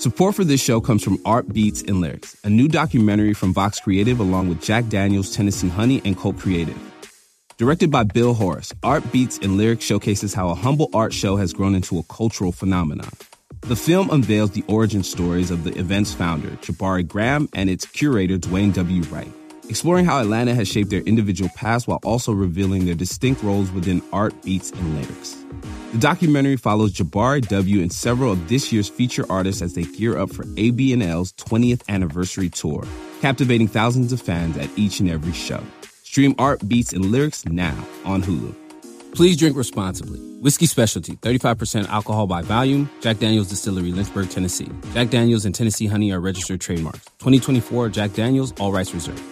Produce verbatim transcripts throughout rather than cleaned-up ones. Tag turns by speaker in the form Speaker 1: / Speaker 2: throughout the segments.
Speaker 1: Support for this show comes from Art Beats and Lyrics, a new documentary from Vox Creative along with Jack Daniels, Tennessee Honey, and Colt Creative. Directed by Bill Horace, Art Beats and Lyrics showcases how a humble art show has grown into a cultural phenomenon. The film unveils the origin stories of the event's founder, Jabari Graham, and its curator, Dwayne W. Wright, exploring how Atlanta has shaped their individual paths while also revealing their distinct roles within Art Beats and Lyrics. The documentary follows Jabari W. and several of this year's feature artists as they gear up for A B N L's twentieth anniversary tour, captivating thousands of fans at each and every show. Stream Art Beats and Lyrics now on Hulu. Please drink responsibly. Whiskey Specialty, thirty-five percent alcohol by volume. Jack Daniels Distillery, Lynchburg, Tennessee. Jack Daniels and Tennessee Honey are registered trademarks. twenty twenty-four Jack Daniels, all rights reserved.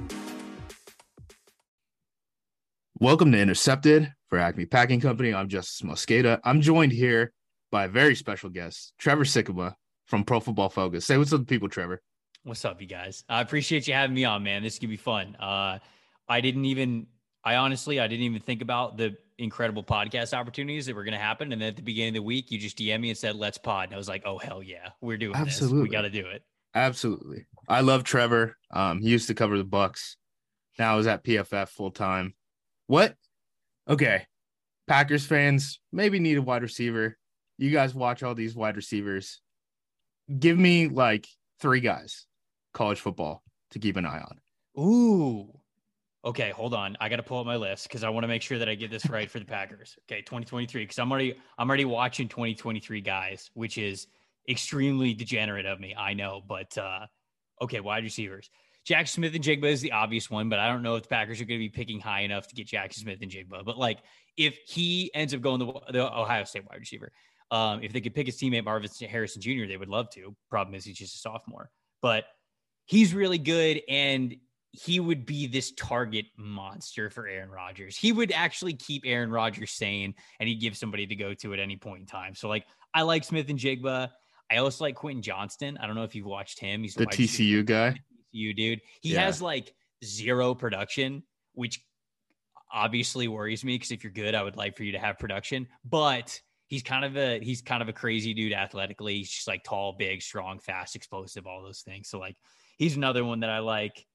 Speaker 2: Welcome to Intercepted for Acme Packing Company. I'm Justice Mosqueda. I'm joined here by a very special guest, Trevor Sikkema from Pro Football Focus. Say what's up to people, Trevor.
Speaker 3: What's up, you guys? I appreciate you having me on, man. This is going to be fun. Uh, I didn't even, I honestly, I didn't even think about the incredible podcast opportunities that were going to happen. And then at the beginning of the week, you just D M'd me and said, let's pod. And I was like, oh, hell yeah, we're doing
Speaker 2: Absolutely.
Speaker 3: this. We got to do it.
Speaker 2: Absolutely. I love Trevor. Um, he used to cover the Bucks. Now he's at P F F full time. What? Okay. Packers fans maybe need a wide receiver. You guys watch all these wide receivers. Give me like three guys, college football, to keep an eye on.
Speaker 3: Ooh. Okay, hold on. I got to pull up my list because I want to make sure that I get this right for the Packers. Okay, twenty twenty-three, because I'm already I'm already watching twenty twenty-three guys, which is extremely degenerate of me. I know, but uh, okay, wide receivers. Jack Smith and Jigba is the obvious one, but I don't know if the Packers are going to be picking high enough to get Jack Smith and Jigba. But like, if he ends up going the, the Ohio State wide receiver, um, if they could pick his teammate Marvin Harrison Junior, they would love to. Problem is, he's just a sophomore, but he's really good, and he would be this target monster for Aaron Rodgers. He would actually keep Aaron Rodgers sane, and he'd give somebody to go to at any point in time. So, like, I like Smith and Jigba. I also like Quentin Johnston. I don't know if you've watched him. He's
Speaker 2: the T C U guy.
Speaker 3: You dude, he
Speaker 2: yeah.
Speaker 3: has like zero production, which obviously worries me because if you're good, I would like for you to have production. But he's kind of a he's kind of a crazy dude athletically. He's just like tall, big, strong, fast, explosive, all those things. So like he's another one that I like.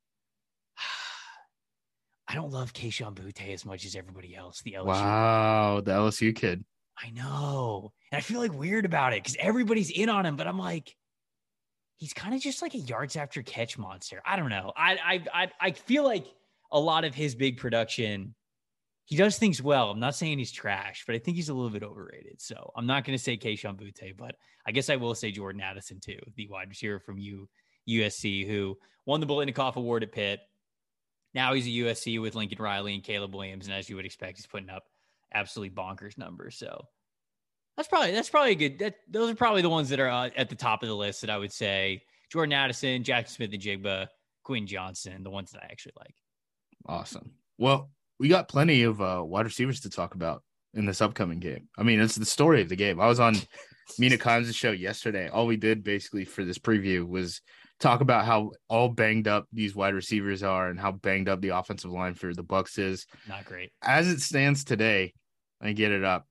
Speaker 3: I don't love Kayshon Boutte as much as everybody else. The L S U.
Speaker 2: Wow, the L S U kid.
Speaker 3: I know, and I feel like weird about it because everybody's in on him, but I'm like, he's kind of just like a yards after catch monster. I don't know. I, I I I feel like a lot of his big production, he does things well. I'm not saying he's trash, but I think he's a little bit overrated. So I'm not going to say Kayshon Boutte, but I guess I will say Jordan Addison too, the wide receiver from U, USC who won the Biletnikoff Award at Pitt. Now he's a U S C with Lincoln Riley and Caleb Williams, and as you would expect, he's putting up absolutely bonkers numbers. So That's probably that's probably a good. That those are probably the ones that are uh, at the top of the list that I would say. Jordan Addison, Jackson Smith and Jigba, Quinn Johnson, the ones that I actually like.
Speaker 2: Awesome. Well, we got plenty of uh, wide receivers to talk about in this upcoming game. I mean, it's the story of the game. I was on Mina Kimes' show yesterday. All we did basically for this preview was talk about how all banged up these wide receivers are and how banged up the offensive line for the Bucs is.
Speaker 3: Not great.
Speaker 2: As it stands today, I get it up.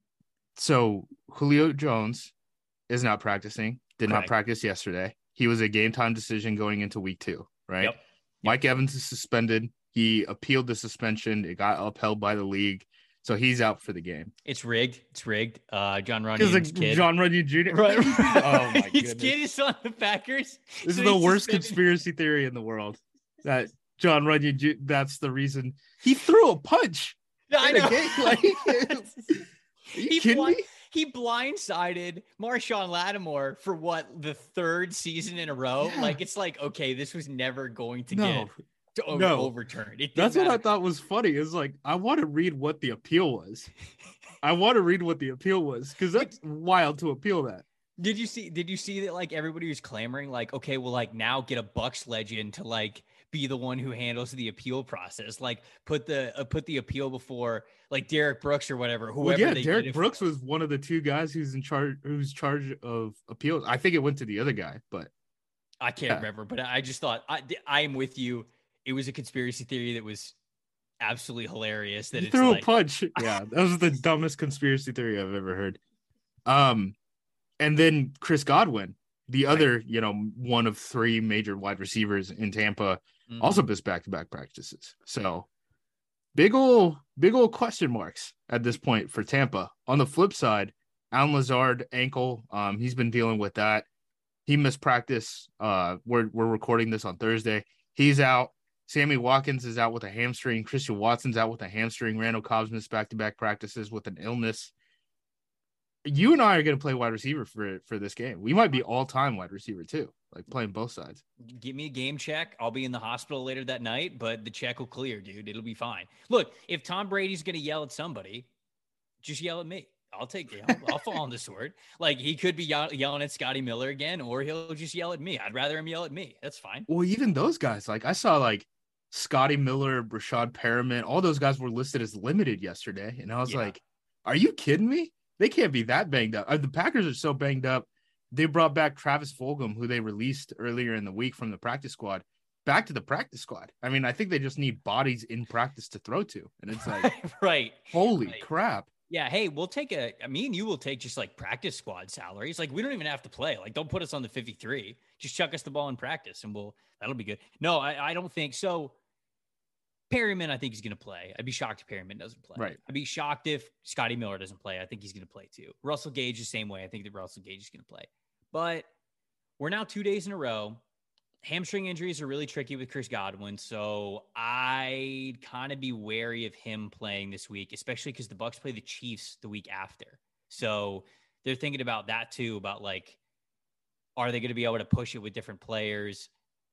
Speaker 2: So Julio Jones is not practicing, did
Speaker 3: Correct.
Speaker 2: not practice yesterday. He was a game time decision going into week two, right?
Speaker 3: Yep. Yep.
Speaker 2: Mike Evans is suspended. He appealed the suspension. It got upheld by the league. So he's out for the game.
Speaker 3: It's rigged. It's rigged. Uh, John Runyon's
Speaker 2: like
Speaker 3: kid.
Speaker 2: John Runyon Junior
Speaker 3: Right.
Speaker 2: Oh, my
Speaker 3: His
Speaker 2: goodness.
Speaker 3: kid is on the Packers.
Speaker 2: This
Speaker 3: so
Speaker 2: is the
Speaker 3: he's
Speaker 2: worst
Speaker 3: suspended.
Speaker 2: conspiracy theory in the world. That John Runyon, Ju- that's the reason. He threw a punch
Speaker 3: I
Speaker 2: in a
Speaker 3: know.
Speaker 2: game. Like, are you
Speaker 3: He
Speaker 2: kidding
Speaker 3: blind-
Speaker 2: me?
Speaker 3: He blindsided Marshawn Lattimore for what, the third season in a row?
Speaker 2: Yeah.
Speaker 3: Like, it's like, okay, this was never going to
Speaker 2: No.
Speaker 3: get to o-
Speaker 2: No.
Speaker 3: overturned. It didn't
Speaker 2: That's what I
Speaker 3: matter.
Speaker 2: thought was funny. Is like, I want to read what the appeal was. I want to read what the appeal was because that's wild to appeal that.
Speaker 3: Did you see? Did you see that? Like everybody was clamoring, like, okay, well, like now get a Bucks legend to like be the one who handles the appeal process. Like put the uh, put the appeal before like Derek Brooks or whatever. Whoever.
Speaker 2: Well, yeah,
Speaker 3: they
Speaker 2: Derek
Speaker 3: did it
Speaker 2: Brooks
Speaker 3: for.
Speaker 2: was one of the two guys who's in charge, who's charge of appeals. I think it went to the other guy, but
Speaker 3: I can't
Speaker 2: yeah.
Speaker 3: remember, but I just thought I I am with you. It was a conspiracy theory that was absolutely hilarious. That
Speaker 2: he
Speaker 3: it's
Speaker 2: threw
Speaker 3: like,
Speaker 2: a punch. Yeah, that was the dumbest conspiracy theory I've ever heard. Um, and then Chris Godwin the
Speaker 3: Right.
Speaker 2: other, you know, one of three major wide receivers in Tampa,
Speaker 3: Mhm.
Speaker 2: also missed back-to-back practices. So big ol' big ol' question marks at this point for Tampa. On the flip side, Allen Lazard ankle, um, he's been dealing with that. He missed practice. Uh, we're we're recording this on Thursday. He's out. Sammy Watkins is out with a hamstring. Christian Watson's out with a hamstring. Randall Cobb's missed back-to-back practices with an illness. You and I are going to play wide receiver for for this game. We might be all-time wide receiver too, like playing both sides.
Speaker 3: Give me a game check. I'll be in the hospital later that night, but the check will clear, dude. It'll be fine. Look, if Tom Brady's going to yell at somebody, just yell at me. I'll take it. I'll, I'll fall on the sword. Like, he could be yell- yelling at Scotty Miller again, or he'll just yell at me. I'd rather him yell at me. That's fine.
Speaker 2: Well, even those guys, like I saw like Scotty Miller, Rashad Perriman, all those guys were listed as limited yesterday. And I was
Speaker 3: Yeah.
Speaker 2: like, are you kidding me? They can't be that banged up. Uh, The Packers are so banged up. They brought back Travis Fulgham, who they released earlier in the week from the practice squad, back to the practice squad. I mean, I think they just need bodies in practice to throw to. And it's like,
Speaker 3: Right.
Speaker 2: holy
Speaker 3: Right.
Speaker 2: crap.
Speaker 3: Yeah. Hey, we'll take a, I mean, you will take just like practice squad salaries. Like, we don't even have to play. Like, don't put us on the fifty-three. Just chuck us the ball in practice and we'll, that'll be good. No, I, I don't think so. Perryman, I think he's going to play. I'd be shocked if Perryman doesn't play.
Speaker 2: Right.
Speaker 3: I'd be shocked if Scotty Miller doesn't play. I think he's going to play too. Russell Gage, the same way. I think that Russell Gage is going to play. But we're now two days in a row. Hamstring injuries are really tricky with Chris Godwin, so I'd kind of be wary of him playing this week, especially because the Bucs play the Chiefs the week after. So they're thinking about that too, about like, are they going to be able to push it with different players?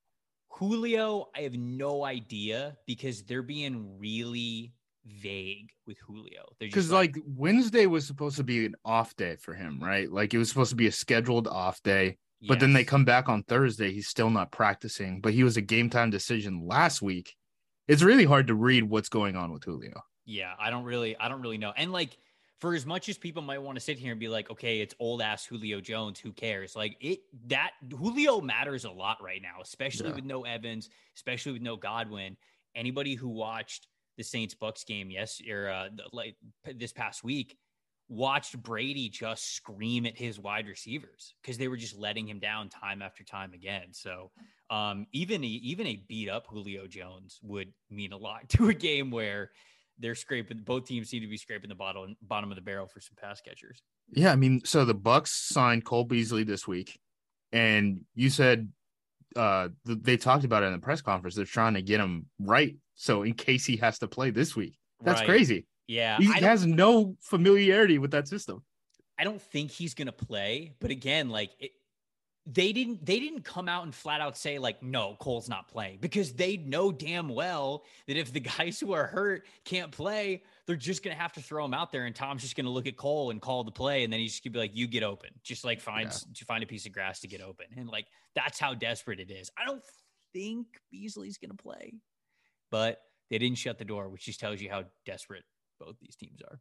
Speaker 3: Julio, I have no idea because they're being really vague with Julio. They're just
Speaker 2: Because like, like Wednesday was supposed to be an off day for him, right? Like it was supposed to be a scheduled off day. But then they come back on Thursday. He's still not practicing, but he was a game time decision last week. It's really hard to read what's going on with Julio.
Speaker 3: Yeah, I don't really, I don't really know. And like, for as much as people might want to sit here and be like, okay, it's old ass Julio Jones, who cares? Like it, that Julio matters a lot right now, especially yeah. with no Evans, especially with no Godwin. Anybody who watched the Saints Bucs game, yes, or uh, like this past week, watched Brady just scream at his wide receivers because they were just letting him down time after time again. So um, even, a, even a beat up Julio Jones would mean a lot to a game where they're scraping, both teams seem to be scraping the bottom, bottom of the barrel for some pass catchers.
Speaker 2: Yeah. I mean, so the Bucs signed Cole Beasley this week, and you said uh, th- they talked about it in the press conference. They're trying to get him right. So in case he has to play this week, that's
Speaker 3: right.
Speaker 2: crazy.
Speaker 3: Yeah.
Speaker 2: He has no familiarity with that system.
Speaker 3: I don't think he's going to play, but again, like it, they didn't, they didn't come out and flat out say like, no, Cole's not playing, because they know damn well that if the guys who are hurt can't play, they're just going to have to throw him out there. And Tom's just going to look at Cole and call the play. And then he's just gonna be like, you get open, just like find, yeah. to find a piece of grass to get open. And like, that's how desperate it is. I don't think Beasley's going to play, but they didn't shut the door, which just tells you how desperate both these teams are.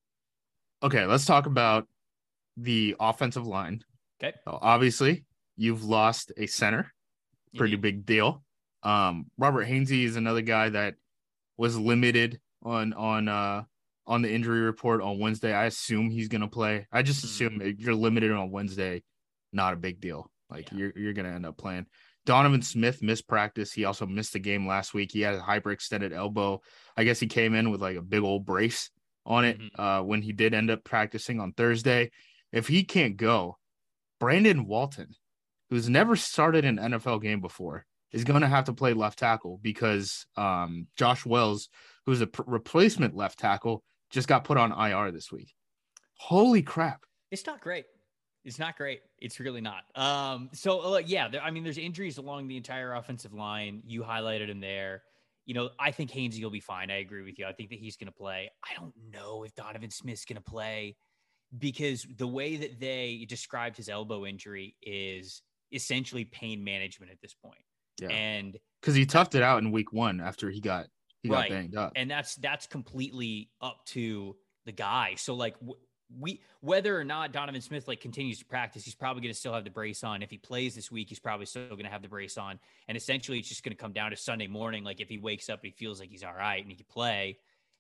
Speaker 2: Okay, let's talk about the offensive line.
Speaker 3: Okay.
Speaker 2: So obviously, you've lost a center. Pretty
Speaker 3: Indeed.
Speaker 2: big deal. Um, Robert Hainsey is another guy that was limited on on uh, on the injury report on Wednesday. I assume he's going to play. I just assume mm-hmm. if you're limited on Wednesday, not a big deal. Like, yeah. you're you're going to end up playing. Donovan Smith missed practice. He also missed the game last week. He had a hyperextended elbow. I guess he came in with like a big old brace on it mm-hmm. uh, when he did end up practicing on Thursday. If he can't go, Brandon Walton, who's never started an N F L game before, is going to have to play left tackle because um, Josh Wells, who's a pr- replacement left tackle, just got put on I R this week. Holy crap.
Speaker 3: It's not great. It's not great. It's really not. Um, so, uh, yeah, there, I mean, there's injuries along the entire offensive line. You highlighted him there. You know, I think Hainsey will be fine. I agree with you. I think that he's going to play. I don't know if Donovan Smith's going to play because the way that they described his elbow injury is essentially pain management at this point.
Speaker 2: Yeah.
Speaker 3: And
Speaker 2: because he toughed it out in week one after he got he
Speaker 3: right.
Speaker 2: got banged up.
Speaker 3: And that's that's completely up to the guy. So like w- we whether or not Donovan Smith like continues to practice, he's probably going to still have the brace on. If he plays this week, he's probably still going to have the brace on. And essentially it's just going to come down to Sunday morning. Like if he wakes up and he feels like he's all right and he can play,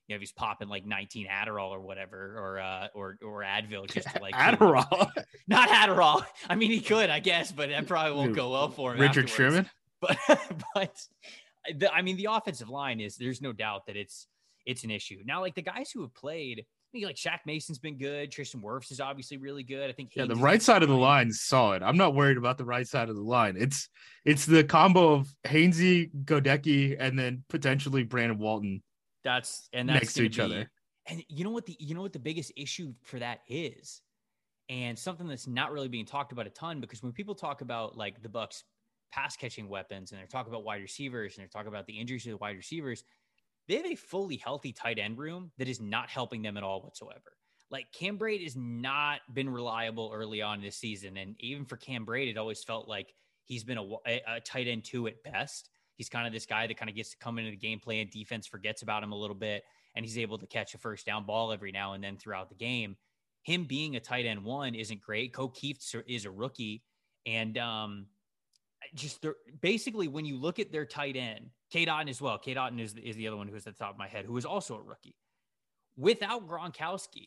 Speaker 3: you know, if he's popping like nineteen Adderall or whatever, or uh, or or Advil just to like
Speaker 2: Adderall,
Speaker 3: not Adderall. I mean, he could, I guess, but that probably won't go well for him.
Speaker 2: Richard
Speaker 3: afterwards.
Speaker 2: Sherman,
Speaker 3: but but the, I mean, the offensive line is there's no doubt that it's it's an issue now. Like the guys who have played, I think like Shaq Mason's been good. Tristan Wirfs is obviously really good. I think
Speaker 2: yeah,
Speaker 3: Haynes
Speaker 2: the right side of the line is solid. I'm not worried about the right side of the line. It's it's the combo of Hainsey, Godecki, and then potentially Brandon Walton.
Speaker 3: That's and that's
Speaker 2: next to each
Speaker 3: be,
Speaker 2: other.
Speaker 3: And you know what the you know what the biggest issue for that is, and something that's not really being talked about a ton, because when people talk about like the Bucs pass catching weapons and they're talking about wide receivers and they're talking about the injuries to the wide receivers, they have a fully healthy tight end room that is not helping them at all whatsoever. Like Cam Brate has not been reliable early on this season, and even for Cam Brate, it always felt like he's been a, a, a tight end two at best. He's kind of this guy that kind of gets to come into the game plan. Defense forgets about him a little bit, and he's able to catch a first down ball every now and then throughout the game. Him being a tight end one isn't great. O'Keefe is a rookie. And um, just basically when you look at their tight end, Cade Otton as well. Cade Otton is, is the other one who's at the top of my head, who is also a rookie. Without Gronkowski,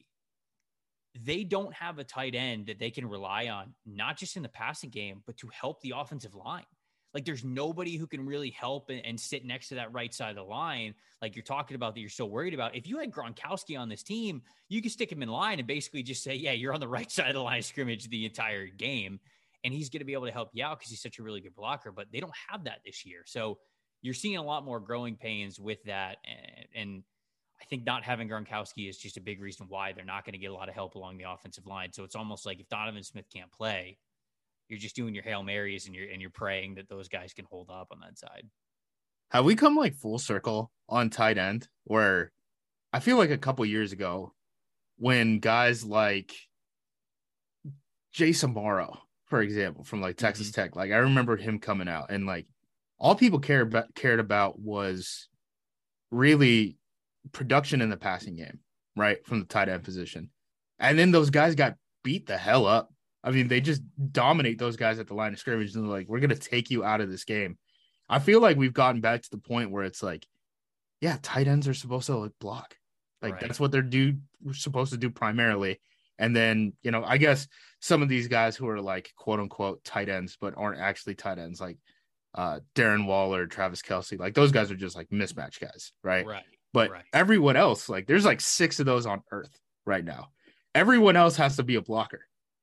Speaker 3: they don't have a tight end that they can rely on, not just in the passing game, but to help the offensive line. Like there's nobody who can really help and, and sit next to that right side of the line. Like you're talking about that you're so worried about. If you had Gronkowski on this team, you could stick him in line and basically just say, yeah, you're on the right side of the line of scrimmage the entire game. And he's going to be able to help you out because he's such a really good blocker, but they don't have that this year. So you're seeing a lot more growing pains with that. And, and I think not having Gronkowski is just a big reason why they're not going to get a lot of help along the offensive line. So it's almost like if Donovan Smith can't play, you're just doing your Hail Marys and you're and you're praying that those guys can hold up on that side.
Speaker 2: Have we come like full circle on tight end, where I feel like a couple years ago when guys like Jason Morrow, for example, from like Texas mm-hmm. Tech, like I remember him coming out and like all people cared about, cared about was really production in the passing game, right? From the tight end position. And then those guys got beat the hell up. I mean, they just dominate those guys at the line of scrimmage and they're like, we're going to take you out of this game. I feel like we've gotten back to the point where it's like, yeah, tight ends are supposed to like block. Like right. That's what they're do supposed to do primarily. And then, you know, I guess some of these guys who are like quote unquote tight ends, but aren't actually tight ends, like uh, Darren Waller, Travis Kelce, like those guys are just like mismatch guys. Right.
Speaker 3: Right.
Speaker 2: But
Speaker 3: right.
Speaker 2: everyone else, like there's like six of those on earth right now. Everyone else has to be a blocker.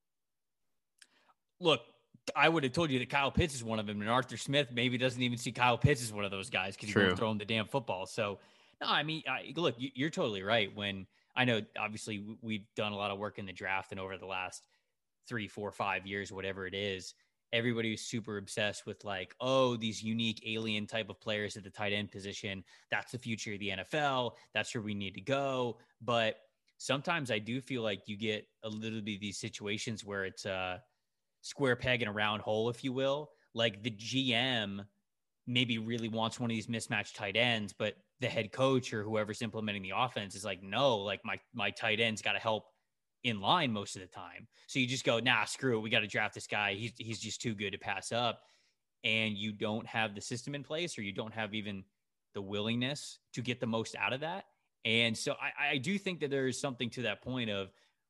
Speaker 3: Look, I would have told you that Kyle Pitts is one of them, and Arthur Smith maybe doesn't even see Kyle Pitts as one of those guys because he won't throw him the damn football. So, no, I mean, I, look, you're totally right. When I know, obviously, we've done a lot of work in the draft, and over the last three, four, five years, whatever it is, everybody was super obsessed with like, oh, these unique alien type of players at the tight end position. That's the future of the N F L. That's where we need to go. But sometimes I do feel like you get a little bit of these situations where it's uh square peg in a round hole, if you will. Like the G M maybe really wants one of these mismatched tight ends, but the head coach or whoever's implementing the offense is like, no, like my, my tight end's got to help in line most of the time. So you just go, nah, screw it. We got to draft this guy. He's, he's just too good to pass up. And you don't have the system in place, or you don't have even the willingness to get the most out of that. And so I, I do think that there is something to that point of,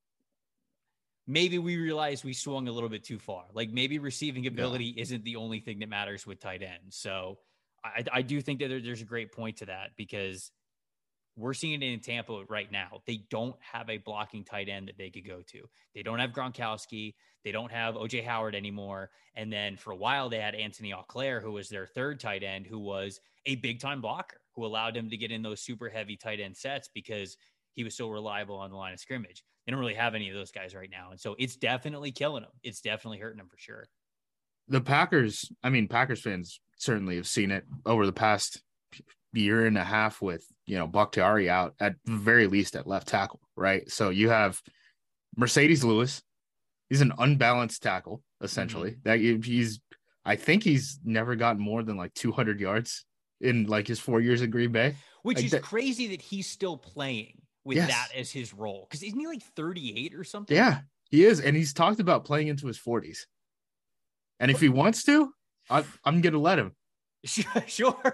Speaker 3: maybe we realize we swung a little bit too far. Like maybe receiving ability yeah. isn't the only thing that matters with tight ends. So I, I do think that there, there's a great point to that, because we're seeing it in Tampa right now. They don't have a blocking tight end that they could go to. They don't have Gronkowski. They don't have O J Howard anymore. And then for a while they had Anthony Auclair, who was their third tight end, who was a big time blocker, who allowed him to get in those super heavy tight end sets because he was so reliable on the line of scrimmage. They don't really have any of those guys right now. And so it's definitely killing them. It's definitely hurting them for sure.
Speaker 2: The Packers, I mean, Packers fans certainly have seen it over the past year and a half with, you know, Bakhtiari out at the very least at left tackle, right? So you have Mercedes Lewis. He's an unbalanced tackle, essentially. Mm-hmm. That he's, I think he's never gotten more than like two hundred yards in like his four years in Green Bay.
Speaker 3: Which
Speaker 2: like
Speaker 3: is
Speaker 2: that,
Speaker 3: crazy that he's still playing with yes. that as his role. Because isn't he like thirty-eight or something?
Speaker 2: Yeah, he is. And he's talked about playing into his forties. And if he wants to, I, I'm going to let him.
Speaker 3: Sure.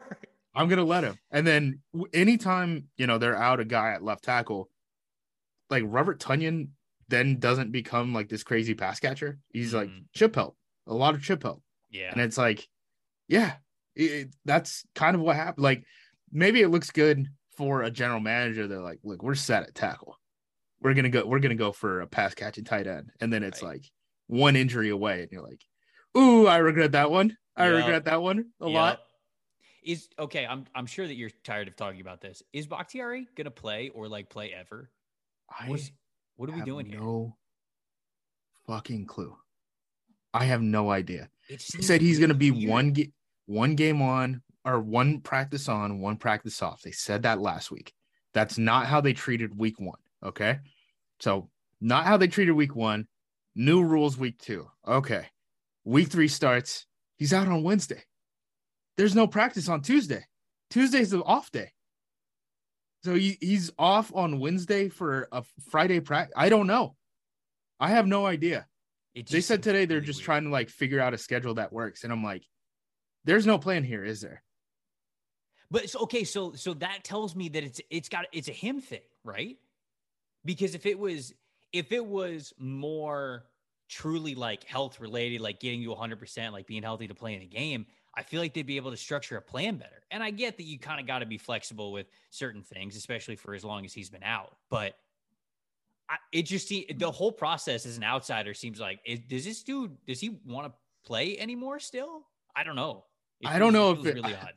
Speaker 2: I'm gonna let him. And then anytime you know they're out a guy at left tackle, like Robert Tonyan, then doesn't become like this crazy pass catcher. He's mm-hmm. like chip help, a lot of chip help.
Speaker 3: Yeah,
Speaker 2: and it's like, yeah, it, that's kind of what happened. Like maybe it looks good for a general manager. They're like, look, we're set at tackle. We're gonna go. We're gonna go for a pass catching tight end, and then it's right. like one injury away, and you're like, ooh, I regret that one. I yep. regret that one a yep. lot.
Speaker 3: Is okay. I'm I'm sure that you're tired of talking about this. Is Bakhtiari gonna play or like play ever?
Speaker 2: I
Speaker 3: What's, what are we doing here?
Speaker 2: No fucking clue. I have no idea. He said
Speaker 3: really
Speaker 2: he's gonna be
Speaker 3: weird.
Speaker 2: one ga- one game on or one practice on, one practice off. They said that last week. That's not how they treated week one. Okay, so not how they treated week one. New rules week two. Okay, week three starts. He's out on Wednesday. There's no practice on Tuesday. Tuesday's the off day. So he, he's off on Wednesday for a Friday practice. I don't know. I have no idea. They said today they're really just weird. trying to like figure out a schedule that works. And I'm like, there's no plan here, is there?
Speaker 3: But it's okay. So, so that tells me that it's, it's got, it's a him thing, right? Because if it was, if it was more truly like health related, like getting you one hundred percent, like being healthy to play in a game, I feel like they'd be able to structure a plan better. And I get that you kind of got to be flexible with certain things, especially for as long as he's been out. But I, it just, the whole process as an outsider seems like, is, does this dude, does he want to play anymore still? I don't know.
Speaker 2: It I feels, don't know it if
Speaker 3: it's
Speaker 2: it,
Speaker 3: really odd.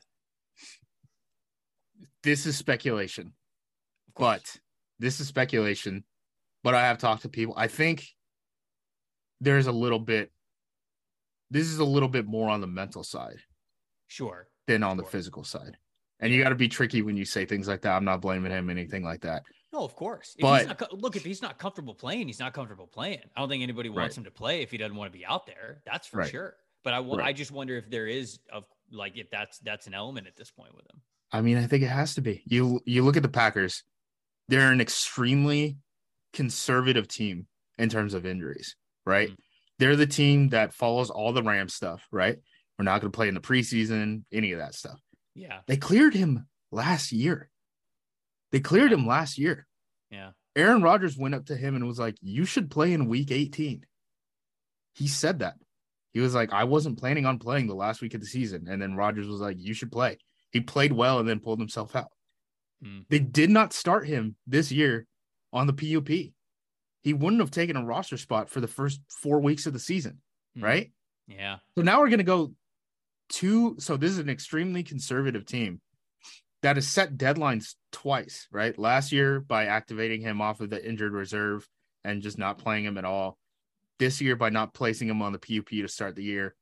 Speaker 2: This is speculation, but this is speculation, but I have talked to people. I think there's a little bit, this is a little bit more on the mental side.
Speaker 3: Sure.
Speaker 2: Than on
Speaker 3: sure.
Speaker 2: the physical side. And you got to be tricky when you say things like that. I'm not blaming him, anything like that.
Speaker 3: No, of course. If
Speaker 2: but
Speaker 3: he's not, look, if he's not comfortable playing, he's not comfortable playing. I don't think anybody wants right. him to play if he doesn't want to be out there. That's for right. sure. But I, right. I just wonder if there is, of like, if that's that's an element at this point with him.
Speaker 2: I mean, I think it has to be. You you look at the Packers, they're an extremely conservative team in terms of injuries, right? Mm-hmm. They're the team that follows all the Rams stuff, right? We're not going to play in the preseason, any of that stuff.
Speaker 3: Yeah.
Speaker 2: They cleared him last year. They cleared yeah. him last year.
Speaker 3: Yeah.
Speaker 2: Aaron Rodgers went up to him and was like, you should play in week eighteen. He said that. He was like, I wasn't planning on playing the last week of the season. And then Rodgers was like, you should play. He played well and then pulled himself out. Mm. They did not start him this year on the P U P. He wouldn't have taken a roster spot for the first four weeks of the season, mm. right?
Speaker 3: Yeah.
Speaker 2: So now we're going to go to – so this is an extremely conservative team that has set deadlines twice, right? Last year by activating him off of the injured reserve and just not playing him at all. This year by not placing him on the P U P to start the year.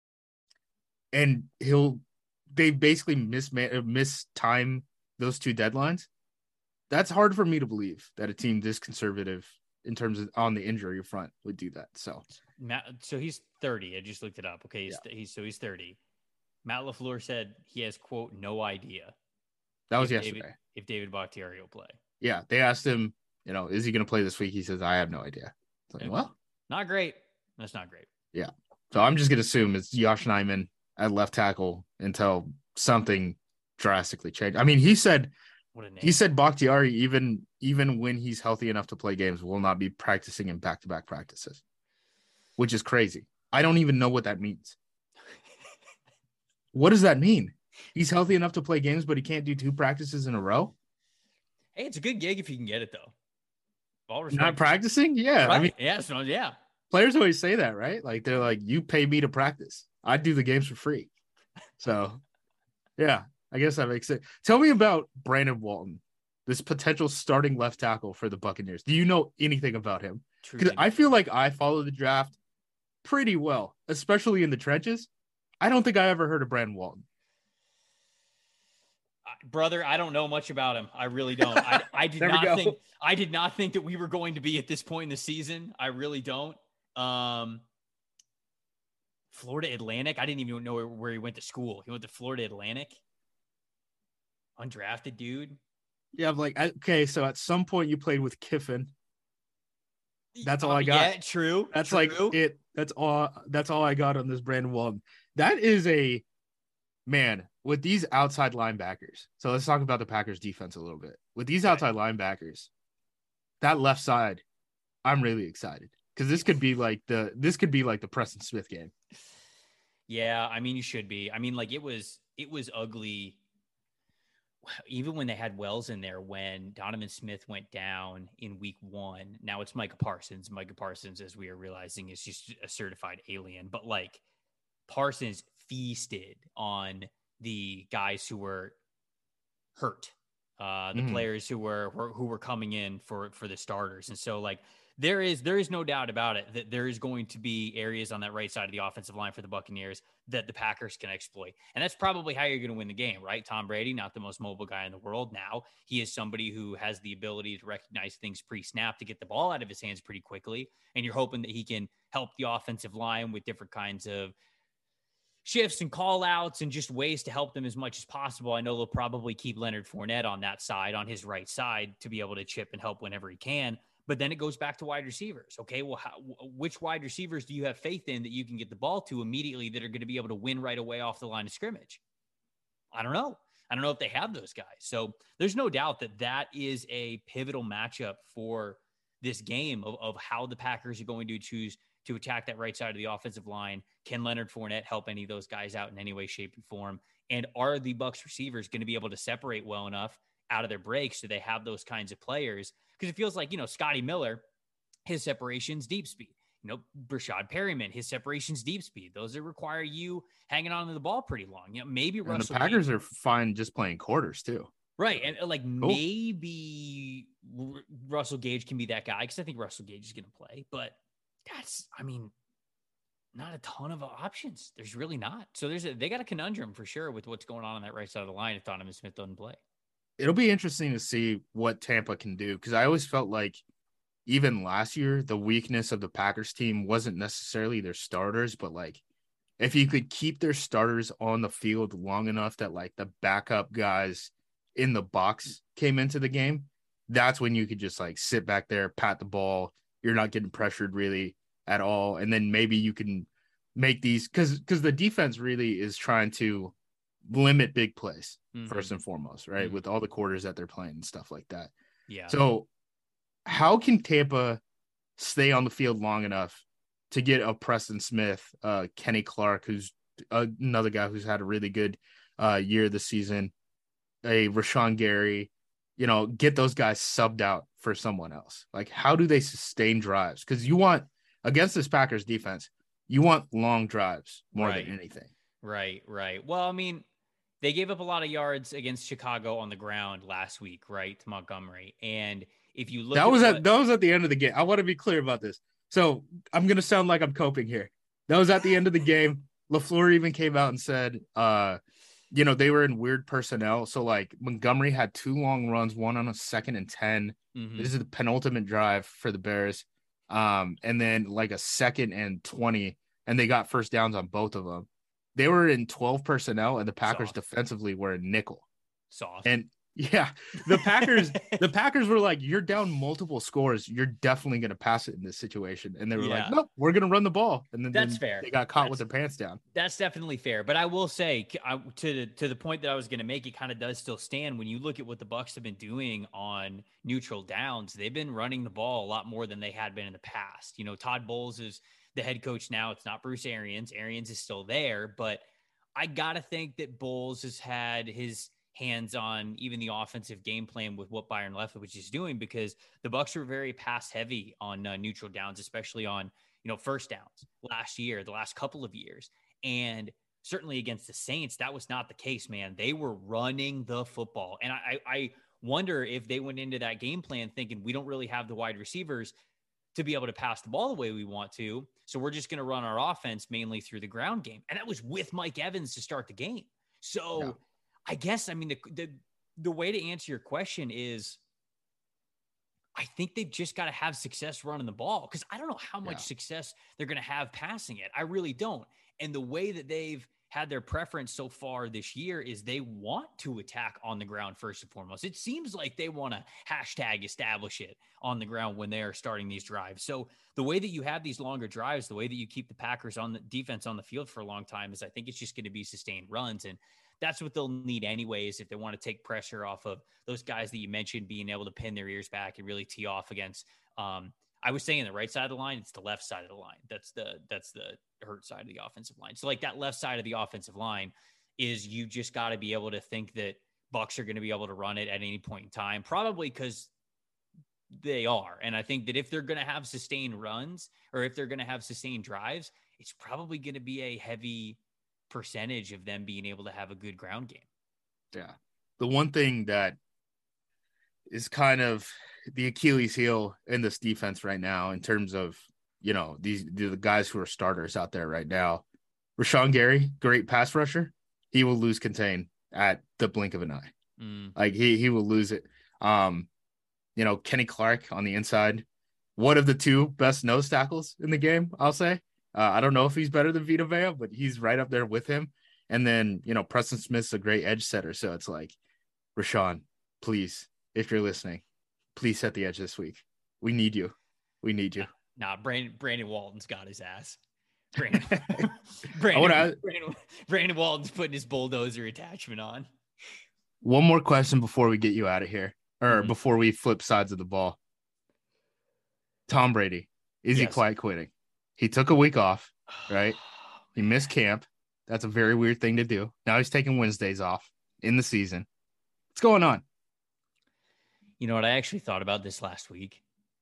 Speaker 2: And he'll – they basically miss mistime those two deadlines. That's hard for me to believe that a team this conservative in terms of on the injury front would do that. So,
Speaker 3: Matt, so he's thirty. I just looked it up. Okay, he's, yeah. he's so he's thirty. Matt LaFleur said he has quote no idea.
Speaker 2: That was
Speaker 3: if
Speaker 2: yesterday.
Speaker 3: David, if David Bakhtiari will play.
Speaker 2: Yeah, they asked him, you know, is he going to play this week? He says, I have no idea. It's like, okay. Well,
Speaker 3: not great. That's not great.
Speaker 2: Yeah. So I'm just going to assume it's Josh Nijman at left tackle until something drastically changed. I mean, he said,
Speaker 3: what a name.
Speaker 2: he said Bakhtiari, even, even when he's healthy enough to play games, will not be practicing in back-to-back practices, which is crazy. I don't even know what that means. What does that mean? He's healthy enough to play games, but he can't do two practices in a row.
Speaker 3: Hey, it's a good gig if you can get it though. All
Speaker 2: Not practicing. Yeah.
Speaker 3: Right.
Speaker 2: I mean,
Speaker 3: yeah. So yeah.
Speaker 2: Players always say that, right? Like they're like, you pay me to practice. I do the games for free. So, yeah, I guess that makes sense. Tell me about Brandon Walton, this potential starting left tackle for the Buccaneers. Do you know anything about him? Because I feel like I follow the draft pretty well, especially in the trenches. I don't think I ever heard of Brandon Walton.
Speaker 3: Uh, brother, I don't know much about him. I really don't. I, I did not think I did not think that we were going to be at this point in the season. I really don't. Um, Florida Atlantic. I didn't even know where, where he went to school. He went to Florida Atlantic. Undrafted dude.
Speaker 2: Yeah, I'm like, okay, so at some point you played with Kiffin. That's all
Speaker 3: uh,
Speaker 2: I got.
Speaker 3: Yeah, true.
Speaker 2: That's
Speaker 3: true.
Speaker 2: like it. That's all. That's all I got on this Brandon Walton. That is a man, with these outside linebackers. So let's talk about the Packers defense a little bit. With these outside linebackers, that left side, I'm really excited because this could be like the this could be like the Preston Smith game.
Speaker 3: Yeah, I mean, you should be. I mean, like it was it was ugly. Even when they had Wells in there, when Donovan Smith went down in week one, now it's Micah Parsons. Micah Parsons, as we are realizing, is just a certified alien. But like Parsons feasted on the guys who were hurt, uh, the mm-hmm. players who were, were who were coming in for for the starters. And so like there is there is no doubt about it that there is going to be areas on that right side of the offensive line for the Buccaneers that the Packers can exploit. And that's probably how you're going to win the game, right? Tom Brady, not the most mobile guy in the world now. He is somebody who has the ability to recognize things pre-snap, to get the ball out of his hands pretty quickly. And you're hoping that he can help the offensive line with different kinds of shifts and call outs and just ways to help them as much as possible. I know they'll probably keep Leonard Fournette on that side, on his right side, to be able to chip and help whenever he can. But then it goes back to wide receivers. Okay, well, how, which wide receivers do you have faith in that you can get the ball to immediately that are going to be able to win right away off the line of scrimmage? I don't know. I don't know if they have those guys. So there's no doubt that that is a pivotal matchup for this game of, of how the Packers are going to choose to attack that right side of the offensive line. Can Leonard Fournette help any of those guys out in any way, shape, and form? And are the Bucs receivers going to be able to separate well enough out of their breaks so they have those kinds of players? Because it feels like, you know, Scotty Miller, his separation's deep speed. You know, Brashad Perryman, his separation's deep speed. Those that require you hanging on to the ball pretty long. You know, maybe
Speaker 2: and
Speaker 3: Russell
Speaker 2: the Packers
Speaker 3: Gage,
Speaker 2: are fine just playing quarters too.
Speaker 3: Right. And like cool. maybe R- Russell Gage can be that guy, because I think Russell Gage is going to play. But that's, I mean, not a ton of options. There's really not. So there's a, they got a conundrum for sure with what's going on on that right side of the line if Donovan Smith doesn't play.
Speaker 2: It'll be interesting to see what Tampa can do, because I always felt like even last year, the weakness of the Packers team wasn't necessarily their starters, but like if you could keep their starters on the field long enough that like the backup guys in the box came into the game, that's when you could just like sit back there, pat the ball. You're not getting pressured really at all. And then maybe you can make these, because because the defense really is trying to limit big plays mm-hmm. first and foremost, right? Mm-hmm. With all the quarters that they're playing and stuff like that.
Speaker 3: Yeah.
Speaker 2: So how can Tampa stay on the field long enough to get a Preston Smith, uh, Kenny Clark, who's another guy who's had a really good uh, year this season, a Rashawn Gary, you know, get those guys subbed out for someone else? Like, how do they sustain drives? Because you want, against this Packers defense, you want long drives more
Speaker 3: right.
Speaker 2: than anything.
Speaker 3: Right, right. Well, I mean, they gave up a lot of yards against Chicago on the ground last week, right, to Montgomery. And if you look
Speaker 2: that
Speaker 3: at
Speaker 2: was
Speaker 3: what...
Speaker 2: at that was at the end of the game. I want to be clear about this. So I'm gonna sound like I'm coping here. That was at the end of the game. LaFleur even came out and said, uh, you know, they were in weird personnel. So like Montgomery had two long runs, one on a second and ten. Mm-hmm. This is the penultimate drive for the Bears. Um, and then like a second and twenty, and they got first downs on both of them. They were in twelve personnel, and the Packers Soft. defensively were in nickel.
Speaker 3: Soft.
Speaker 2: And yeah, the Packers, the Packers were like, you're down multiple scores. You're definitely going to pass it in this situation. And they were yeah. like, nope, we're going to run the ball. And then
Speaker 3: that's
Speaker 2: then
Speaker 3: fair.
Speaker 2: They got caught
Speaker 3: that's,
Speaker 2: with their pants down.
Speaker 3: That's definitely fair. But I will say, I, to, to the point that I was going to make, it kind of does still stand. When you look at what the Bucs have been doing on neutral downs, they've been running the ball a lot more than they had been in the past. You know, Todd Bowles is the head coach now. It's not Bruce Arians. Arians is still there, but I got to think that Bowles has had his hands on even the offensive game plan with what Byron Leftwich is doing, because the Bucs were very pass heavy on uh, neutral downs, especially on, you know, first downs last year, the last couple of years. And certainly against the Saints, that was not the case, man. They were running the football. And I, I wonder if they went into that game plan thinking we don't really have the wide receivers to be able to pass the ball the way we want to. So we're just going to run our offense mainly through the ground game. And that was with Mike Evans to start the game. So yeah. I guess, I mean, the, the, the way to answer your question is I think they've just got to have success running the ball, because I don't know how much yeah. success they're going to have passing it. I really don't. And the way that they've had their preference so far this year is they want to attack on the ground first and foremost. It seems like they want to hashtag establish it on the ground when they are starting these drives. So the way that you have these longer drives, the way that you keep the Packers on the defense on the field for a long time is I think it's just going to be sustained runs. And that's what they'll need anyways if they want to take pressure off of those guys that you mentioned being able to pin their ears back and really tee off against, um, I was saying the right side of the line, it's the left side of the line. That's the that's the hurt side of the offensive line. So like that left side of the offensive line is you just got to be able to think that Bucs are going to be able to run it at any point in time, probably because they are. And I think that if they're going to have sustained runs or if they're going to have sustained drives, it's probably going to be a heavy percentage of them being able to have a good ground game.
Speaker 2: Yeah. The one thing that is kind of the Achilles heel in this defense right now in terms of, you know, these the guys who are starters out there right now. Rashawn Gary, great pass rusher. He will lose contain at the blink of an eye.
Speaker 3: Mm.
Speaker 2: Like he he will lose it. Um, you know, Kenny Clark on the inside, one of the two best nose tackles in the game, I'll say. Uh, I don't know if he's better than Vita Vea, but he's right up there with him. And then, you know, Preston Smith's a great edge setter. So it's like, Rashawn, please, if you're listening, please set the edge this week. We need you. We need you.
Speaker 3: Nah, Brandon, Brandon Walton's got his ass. Brandon, Brandon,
Speaker 2: wanna,
Speaker 3: Brandon, Brandon Walton's putting his bulldozer attachment on.
Speaker 2: One more question before we get you out of here, or
Speaker 3: Mm-hmm.
Speaker 2: before we flip sides of the ball. Tom Brady, is
Speaker 3: Yes.
Speaker 2: he quiet quitting? He took a week off, right? He missed camp. That's a very weird thing to do. Now he's taking Wednesdays off in the season. What's going on?
Speaker 3: You know what? I actually thought about this last week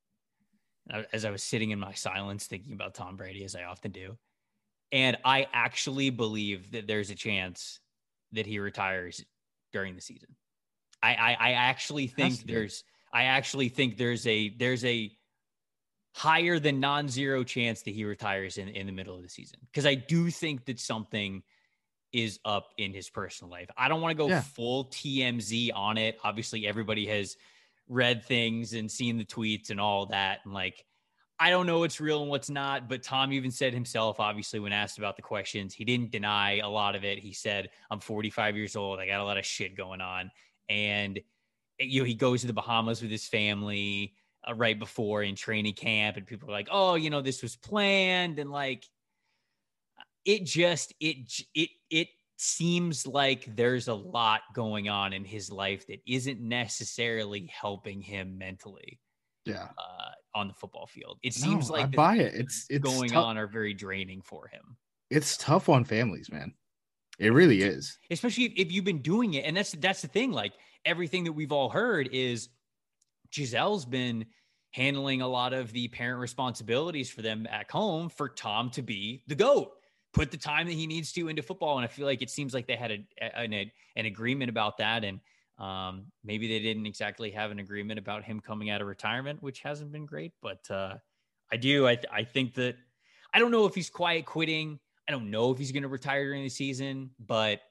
Speaker 3: as I was sitting in my silence thinking about Tom Brady, as I often do. And I actually believe that there's a chance that he retires during the season. I I, I actually think there's I actually think there's a there's a higher than non-zero chance that he retires in, in the middle of the season. Because I do think that something is up in his personal life. I don't want to go
Speaker 2: Yeah.
Speaker 3: full T M Z on it. Obviously, everybody has read things and seen the tweets and all that. And like, I don't know what's real and what's not, but Tom even said himself, obviously, when asked about the questions, he didn't deny a lot of it. He said, I'm forty-five years old. I got a lot of shit going on. And, you know, he goes to the Bahamas with his family uh, right before in training camp. And people are like, oh, you know, this was planned. And like, it just, it, it, it seems like there's a lot going on in his life that isn't necessarily helping him mentally.
Speaker 2: Yeah.
Speaker 3: Uh, on the football field. It
Speaker 2: No,
Speaker 3: seems like
Speaker 2: I
Speaker 3: the
Speaker 2: buy
Speaker 3: things
Speaker 2: it. It's it's
Speaker 3: going
Speaker 2: tough.
Speaker 3: on are very draining for him.
Speaker 2: It's tough on families, man. It really is.
Speaker 3: Especially if, if you've been doing it. And that's that's the thing. Like everything that we've all heard is Gisele's been handling a lot of the parent responsibilities for them at home for Tom to be the GOAT. Put the time that he needs to into football. And I feel like it seems like they had a, an, an agreement about that. And um, maybe they didn't exactly have an agreement about him coming out of retirement, which hasn't been great. But uh, I do. I, I think that I don't know if he's quiet quitting. I don't know if he's going to retire during the season, but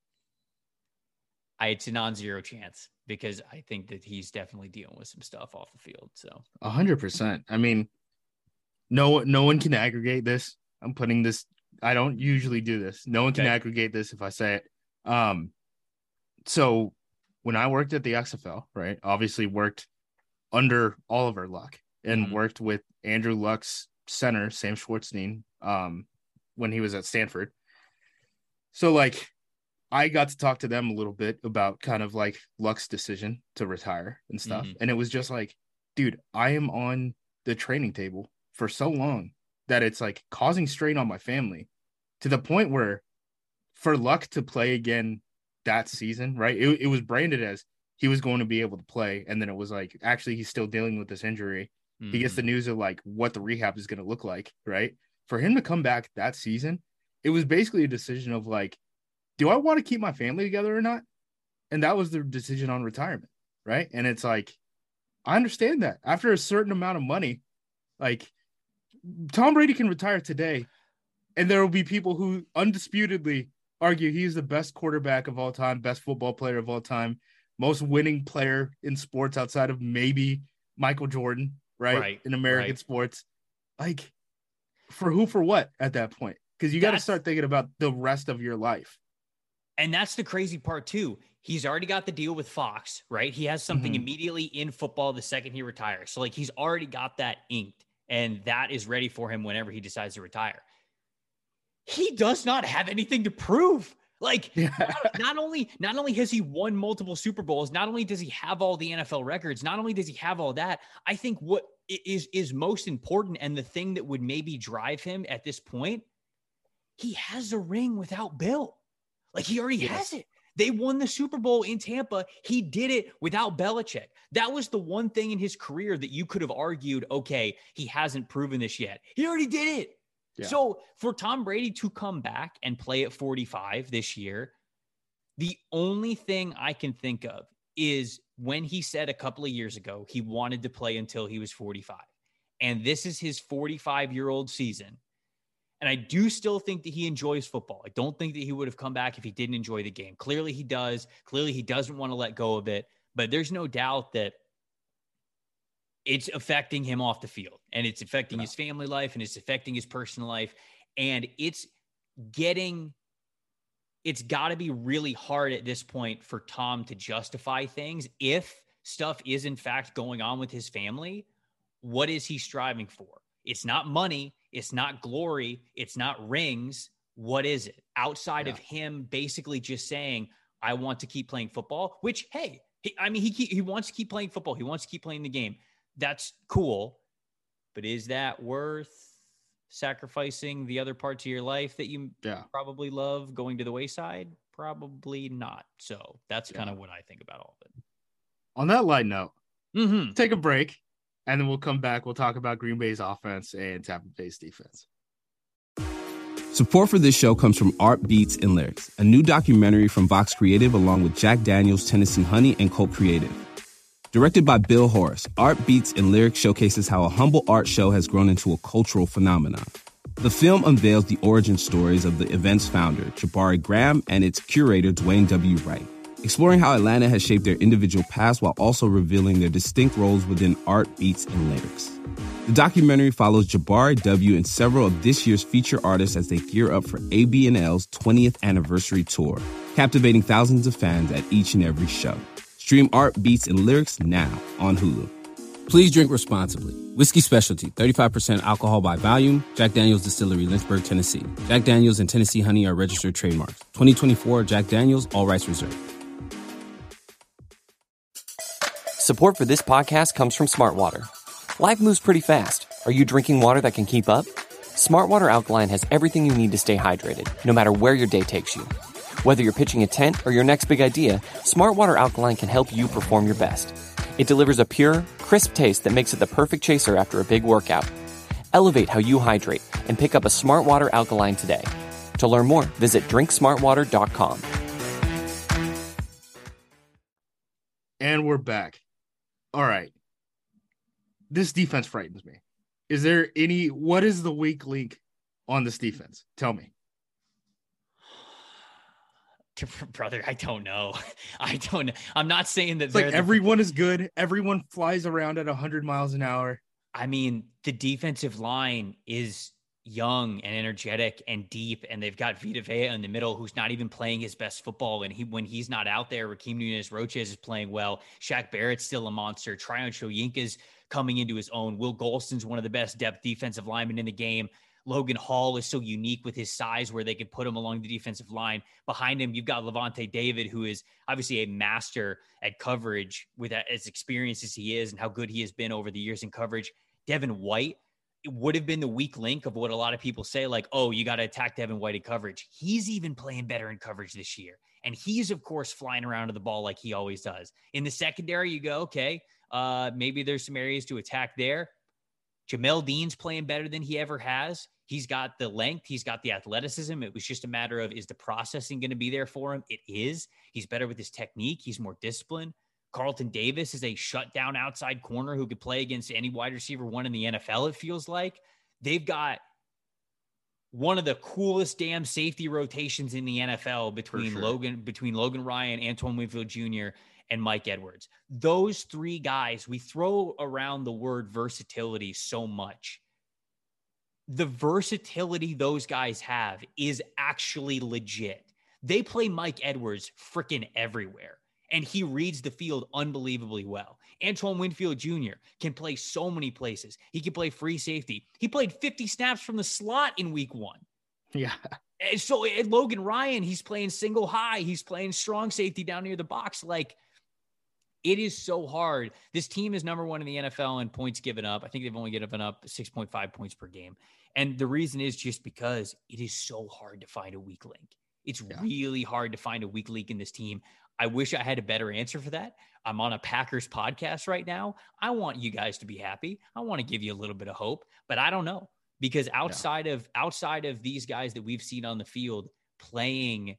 Speaker 3: I, it's a non-zero chance because I think that he's definitely dealing with some stuff off the field. So
Speaker 2: A hundred percent. I mean, no, no one can aggregate this. I'm putting this. I don't usually do this. No one can
Speaker 3: Okay.
Speaker 2: aggregate this if I say it. Um, so when I worked at the X F L, right, obviously worked under Oliver Luck and
Speaker 3: Mhm.
Speaker 2: worked with Andrew Luck's center, Sam Schwartzstein, um, when he was at Stanford. So like, I got to talk to them a little bit about kind of like Luck's decision to retire and stuff.
Speaker 3: Mhm.
Speaker 2: And it was just like, dude, I am on the training table for so long that it's like causing strain on my family to the point where for Luck to play again that season, right? It, it was branded as he was going to be able to play. And then it was like, actually, he's still dealing with this injury. He gets
Speaker 3: Mhm.
Speaker 2: the news of like what the rehab is going to look like, right? For him to come back that season, it was basically a decision of like, do I want to keep my family together or not? And that was the decision on retirement, right? And it's like, I understand that after a certain amount of money, like Tom Brady can retire today, and there will be people who undisputedly argue he's the best quarterback of all time, best football player of all time, most winning player in sports outside of maybe Michael Jordan, right?
Speaker 3: Right,
Speaker 2: In American
Speaker 3: right.
Speaker 2: sports. Like, for who, for what at that point? because you got to start thinking about the rest of your life.
Speaker 3: And that's the crazy part too. He's already got the deal with Fox, right? He has something
Speaker 2: Mm-hmm.
Speaker 3: immediately in football the second he retires. So like he's already got that inked, and that is ready for him whenever he decides to retire. He does not have anything to prove. Like
Speaker 2: Yeah.
Speaker 3: not, not only not only has he won multiple Super Bowls, not only does he have all the N F L records, not only does he have all that, I think what is is most important and the thing that would maybe drive him at this point, he has a ring without Bill. Like he already
Speaker 2: yes.
Speaker 3: has it. They won the Super Bowl in Tampa. He did it without Belichick. That was the one thing in his career that you could have argued, okay, he hasn't proven this yet. He already did it. Yeah. So for Tom Brady to come back and play at forty-five this year, the only thing I can think of is when he said a couple of years ago he wanted to play until he was forty-five. And this is his forty-five-year-old season. And I do still think that he enjoys football. I don't think that he would have come back if he didn't enjoy the game. Clearly he does. Clearly he doesn't want to let go of it. But there's no doubt that it's affecting him off the field. And it's affecting yeah. his family life, and it's affecting his personal life. And it's getting, it's got to be really hard at this point for Tom to justify things. If stuff is in fact going on with his family, what is he striving for? It's not money. It's not glory. It's not rings. What is it? Outside yeah. of him basically just saying, I want to keep playing football, which, hey, he, I mean, he, he wants to keep playing football. He wants to keep playing the game. That's cool. But is that worth sacrificing the other parts of your life that you
Speaker 2: yeah.
Speaker 3: probably love going to the wayside? Probably not. So that's yeah. kind of what I think about all of it.
Speaker 2: On that light note,
Speaker 3: mm-hmm.
Speaker 2: take a break. And then we'll come back. We'll talk about Green Bay's offense and Tampa Bay's defense.
Speaker 1: Support for this show comes from Art Beats and Lyrics, a new documentary from Vox Creative along with Jack Daniels, Tennessee Honey, and Colt Creative. Directed by Bill Horace, Art Beats and Lyrics showcases how a humble art show has grown into a cultural phenomenon. The film unveils the origin stories of the event's founder, Jabari Graham, and its curator, Dwayne W. Wright, exploring how Atlanta has shaped their individual paths while also revealing their distinct roles within art, beats, and lyrics. The documentary follows Jabari W. and several of this year's feature artists as they gear up for A B N L's twentieth anniversary tour, captivating thousands of fans at each and every show. Stream Art, Beats, and Lyrics now on Hulu. Please drink responsibly. Whiskey Specialty, thirty-five percent alcohol by volume. Jack Daniels Distillery, Lynchburg, Tennessee. Jack Daniels and Tennessee Honey are registered trademarks. twenty twenty-four Jack Daniels, all rights reserved.
Speaker 4: Support for this podcast comes from Smartwater. Life moves pretty fast. Are you drinking water that can keep up? Smartwater Alkaline has everything you need to stay hydrated, no matter where your day takes you. Whether you're pitching a tent or your next big idea, Smartwater Alkaline can help you perform your best. It delivers a pure, crisp taste that makes it the perfect chaser after a big workout. Elevate how you hydrate and pick up a Smartwater Alkaline today. To learn more, visit drink smartwater dot com.
Speaker 2: And we're back. All right. This defense frightens me. Is there any, what is the weak link on this defense? Tell me.
Speaker 3: Brother, I don't know. I don't know. I'm not saying that
Speaker 2: it's like everyone the, is good. Everyone flies around at one hundred miles an hour.
Speaker 3: I mean, the defensive line is young and energetic and deep, and they've got Vita Vea in the middle, who's not even playing his best football. And he, when he's not out there, Raheem Nunez-Roches is playing well. Shaq Barrett's still a monster. Tryon Shoyinka's coming into his own. Will Golston's one of the best depth defensive linemen in the game. Logan Hall is so unique with his size where they could put him along the defensive line. Behind him, you've got Levante David, who is obviously a master at coverage with as experienced as he is and how good he has been over the years in coverage. Devin White, it would have been the weak link of what a lot of people say, like, oh, you got to attack Devin White in coverage. He's even playing better in coverage this year. And he's, of course, flying around to the ball like he always does. In the secondary, you go, okay, uh, maybe there's some areas to attack there. Jamel Dean's playing better than he ever has. He's got the length. He's got the athleticism. It was just a matter of, is the processing going to be there for him? It is. He's better with his technique. He's more disciplined. Carlton Davis is a shutdown outside corner who could play against any wide receiver one in the N F L, it feels like. They've got one of the coolest damn safety rotations in the N F L between sure. Logan, between Logan Ryan, Antoine Winfield Junior, and Mike Edwards. Those three guys, we throw around the word versatility so much. the versatility those guys have is actually legit. They play Mike Edwards freaking everywhere, and he reads the field unbelievably well. Antoine Winfield Junior can play so many places. He can play free safety. He played fifty snaps from the slot in week one.
Speaker 2: Yeah.
Speaker 3: And so and Logan Ryan, he's playing single high. He's playing strong safety down near the box. Like, it is so hard. This team is number one in the N F L in points given up. I think they've only given up six point five points per game. And the reason is just because it is so hard to find a weak link. It's yeah. really hard to find a weak link in this team. I wish I had a better answer for that. I'm on a Packers podcast right now. I want you guys to be happy. I want to give you a little bit of hope, but I don't know, because outside yeah. of outside of these guys that we've seen on the field playing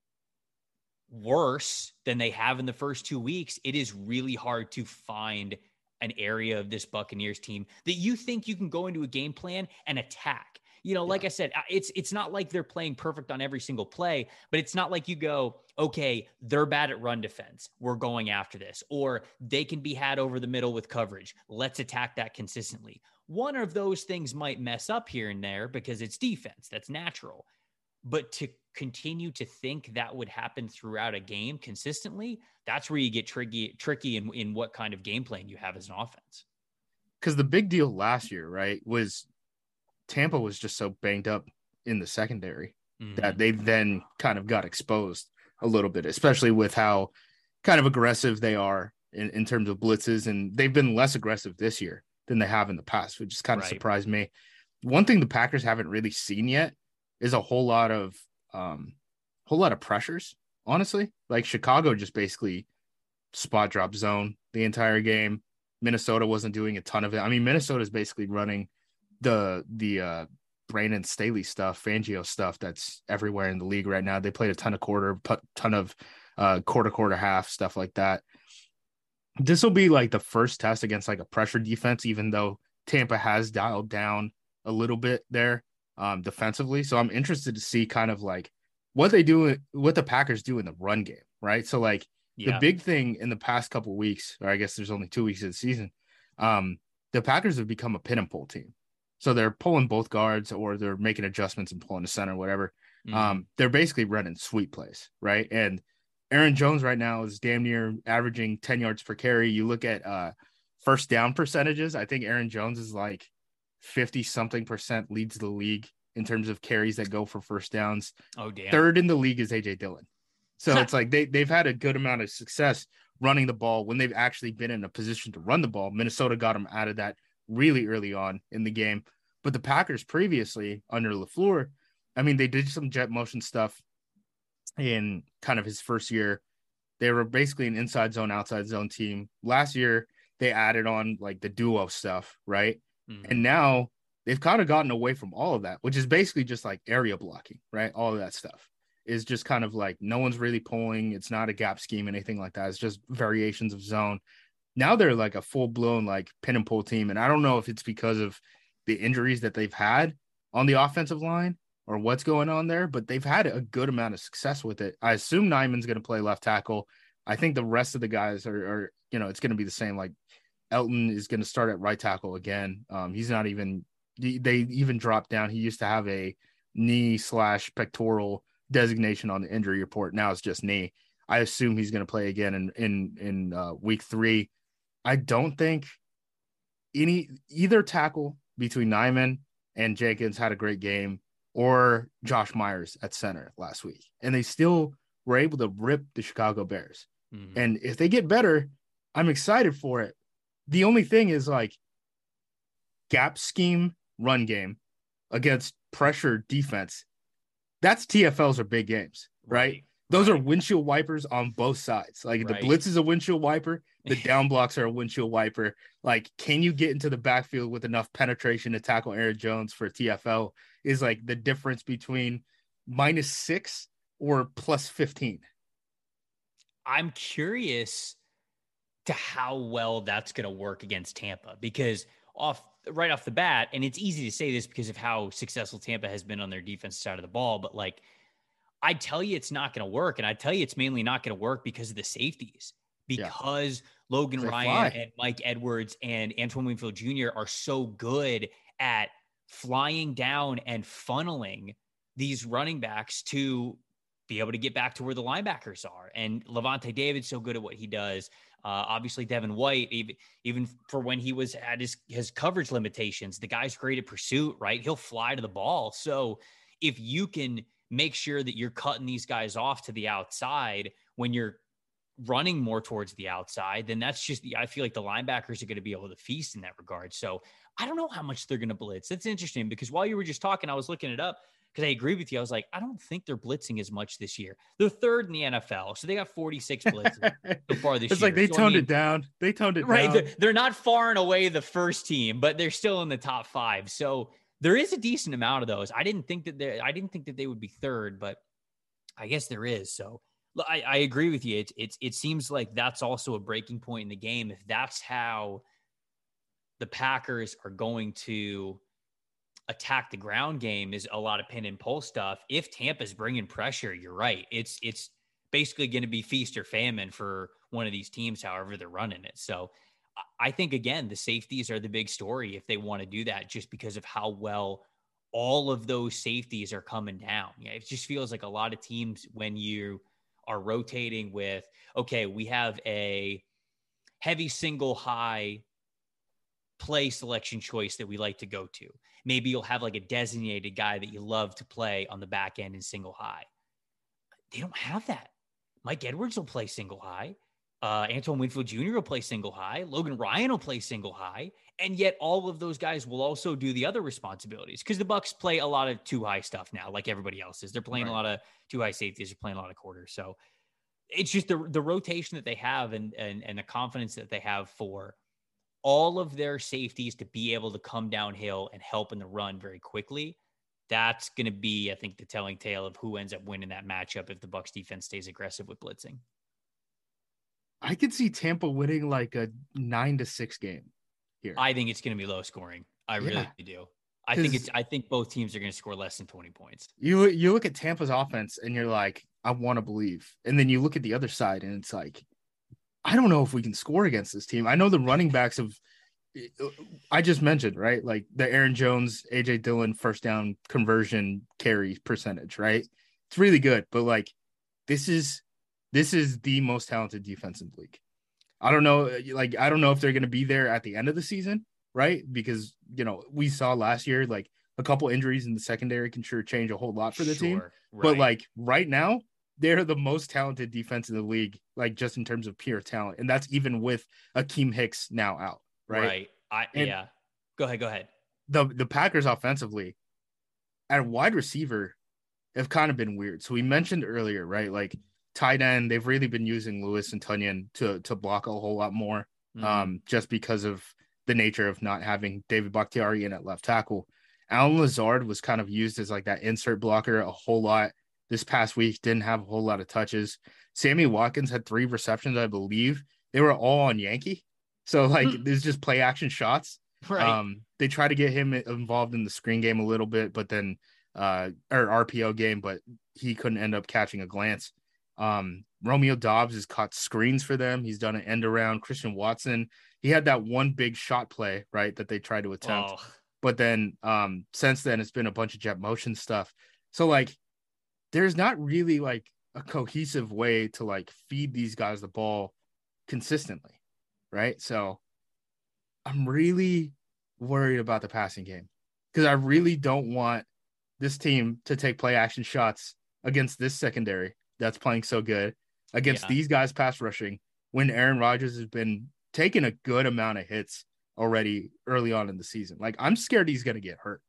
Speaker 3: worse than they have in the first two weeks, it is really hard to find an area of this Buccaneers team that you think you can go into a game plan and attack. You know, like yeah. I said, it's it's not like they're playing perfect on every single play, but it's not like you go, okay, they're bad at run defense, we're going after this, or they can be had over the middle with coverage, let's attack that consistently. One of those things might mess up here and there because it's defense, that's natural. But to continue to think that would happen throughout a game consistently, that's where you get tricky, tricky in, in what kind of game plan you have as an offense.
Speaker 2: Because the big deal last year, right, was Tampa was just so banged up in the secondary mm-hmm. that they then kind of got exposed a little bit, especially with how kind of aggressive they are in, in terms of blitzes. And they've been less aggressive this year than they have in the past, which just kind of right. surprised me. One thing the Packers haven't really seen yet is a whole lot of um, whole lot of pressures, honestly. Like Chicago just basically spot drop zone the entire game. Minnesota wasn't doing a ton of it. I mean, Minnesota's basically running the the uh Brandon Staley stuff, Fangio stuff that's everywhere in the league right now. They played a ton of quarter, ton of uh quarter, quarter, half, stuff like that. This will be like the first test against like a pressure defense, even though Tampa has dialed down a little bit there um defensively. So I'm interested to see kind of like what they do, what the Packers do in the run game, right? So like yeah. the big thing in the past couple of weeks, or I guess there's only two weeks of the season, um, the Packers have become a pin and pull team. So they're pulling both guards, or they're making adjustments and pulling the center, whatever. Mm-hmm. Um, they're basically running sweep plays, right? And Aaron Jones right now is damn near averaging ten yards per carry. You look at uh, first down percentages. I think Aaron Jones is like fifty something percent, leads the league in terms of carries that go for first downs.
Speaker 3: Oh, damn.
Speaker 2: Third in the league is A J Dillon. So it's like they, they've had a good amount of success running the ball when they've actually been in a position to run the ball. Minnesota got them out of that really early on in the game. But the Packers previously under LaFleur, I mean, they did some jet motion stuff in kind of his first year. They were basically an inside zone, outside zone team. Last year, they added on like the duo stuff, right? Mm-hmm. And now they've kind of gotten away from all of that, which is basically just like area blocking, right? All of that stuff is just kind of like no one's really pulling. It's not a gap scheme, anything like that. It's just variations of zone. Now they're like a full-blown like pin and pull team. And I don't know if it's because of the injuries that they've had on the offensive line or what's going on there, but they've had a good amount of success with it. I assume Nyman's going to play left tackle. I think the rest of the guys are, are you know, it's going to be the same. Like Elton is going to start at right tackle again. Um, he's not even, they even dropped down. He used to have a knee slash pectoral designation on the injury report. Now it's just knee. I assume he's going to play again in, in, in uh, week three. I don't think any, either tackle between Nyman and Jenkins had a great game, or Josh Myers at center last week. And they still were able to rip the Chicago Bears. Mm-hmm. And if they get better, I'm excited for it. The only thing is like gap scheme run game against pressure defense. That's T F Ls are big games, right? right. Those right. are windshield wipers on both sides. Like right. the blitz is a windshield wiper. The down blocks are a windshield wiper. Like, can you get into the backfield with enough penetration to tackle Aaron Jones for T F L is like the difference between minus six or plus fifteen.
Speaker 3: I'm curious to how well that's going to work against Tampa, because off right off the bat, and it's easy to say this because of how successful Tampa has been on their defensive side of the ball, but like, I tell you it's not going to work. And I tell you it's mainly not going to work because of the safeties. Because yeah. Logan Ryan fly. and Mike Edwards and Antoine Winfield Junior are so good at flying down and funneling these running backs to be able to get back to where the linebackers are. And Levante David's so good at what he does. Uh, obviously, Devin White, even, even for when he was at his, his coverage limitations, the guy's great at pursuit, right? He'll fly to the ball. So if you can make sure that you're cutting these guys off to the outside when you're running more towards the outside, then that's just, I feel like the linebackers are going to be able to feast in that regard. So I don't know how much they're going to blitz. That's interesting because while you were just talking, I was looking it up because I agree with you. I was like, I don't think they're blitzing as much this year. They're third in the N F L. So they got forty-six blitzes so far this
Speaker 2: it's
Speaker 3: year.
Speaker 2: like they
Speaker 3: so,
Speaker 2: toned
Speaker 3: I mean,
Speaker 2: it down. They toned it
Speaker 3: right,
Speaker 2: down.
Speaker 3: They're, they're not far and away the first team, but they're still in the top five. So there is a decent amount of those. I didn't think that they I didn't think that they would be third, but I guess there is. So I, I agree with you. It's it's it seems like that's also a breaking point in the game. If that's how the Packers are going to attack the ground game, is a lot of pin and pull stuff. If Tampa's bringing pressure, you're right. It's it's basically going to be feast or famine for one of these teams, however they're running it. So I think, again, the safeties are the big story if they want to do that, just because of how well all of those safeties are coming down. Yeah, it just feels like a lot of teams, when you are rotating with, okay, we have a heavy single high play selection choice that we like to go to. Maybe you'll have like a designated guy that you love to play on the back end in single high. They don't have that. Mike Edwards will play single high. Uh, Antoine Winfield Junior will play single high. Logan Ryan will play single high. And yet all of those guys will also do the other responsibilities, because the Bucs play a lot of two high stuff now, like everybody else is. They're playing right. a lot of two high safeties. They're playing a lot of quarters. So it's just the the rotation that they have and, and, and the confidence that they have for all of their safeties to be able to come downhill and help in the run very quickly. That's going to be, I think, the telling tale of who ends up winning that matchup if the Bucs defense stays aggressive with blitzing.
Speaker 2: I could see Tampa winning like a nine to six game here.
Speaker 3: I think it's going to be low scoring. I really yeah. do. I think it's. I think both teams are going to score less than twenty points.
Speaker 2: You you look at Tampa's offense and you're like, I want to believe, and then you look at the other side and it's like, I don't know if we can score against this team. I know the running backs of, I just mentioned, right? Like the Aaron Jones, A J Dillon first down conversion carry percentage, right? It's really good, but like this is. This is the most talented defense in the league. I don't know, like, I don't know if they're going to be there at the end of the season, right? Because, you know, we saw last year, like, a couple injuries in the secondary can sure change a whole lot for the
Speaker 3: sure,
Speaker 2: team.
Speaker 3: Right.
Speaker 2: But, like, right now, they're the most talented defense in the league, like, just in terms of pure talent. And that's even with Akeem Hicks now out, right?
Speaker 3: Right. I, yeah. Go ahead, go ahead.
Speaker 2: The, the Packers offensively, at wide receiver, have kind of been weird. So we mentioned earlier, right, like, tight end, they've really been using Lewis and Tunyon to to block a whole lot more, mm-hmm. um, just because of the nature of not having David Bakhtiari in at left tackle. Alan Lazard was kind of used as like that insert blocker a whole lot this past week, didn't have a whole lot of touches. Sammy Watkins had three receptions, I believe. They were all on Yankee. So like mm. there's just play action shots.
Speaker 3: Right.
Speaker 2: Um, they try to get him involved in the screen game a little bit, but then uh, or R P O game, but he couldn't end up catching a glance. Um, Romeo Dobbs has caught screens for them. He's done an end around. Christian Watson, he had that one big shot play, right, that they tried to attempt. Oh. But then um, since then, it's been a bunch of jet motion stuff. So, like, there's not really, like, a cohesive way to, like, feed these guys the ball consistently, right? So I'm really worried about the passing game because I really don't want this team to take play action shots against this secondary that's playing so good against yeah. these guys pass rushing when Aaron Rodgers has been taking a good amount of hits already early on in the season. Like, I'm scared he's going to get hurt.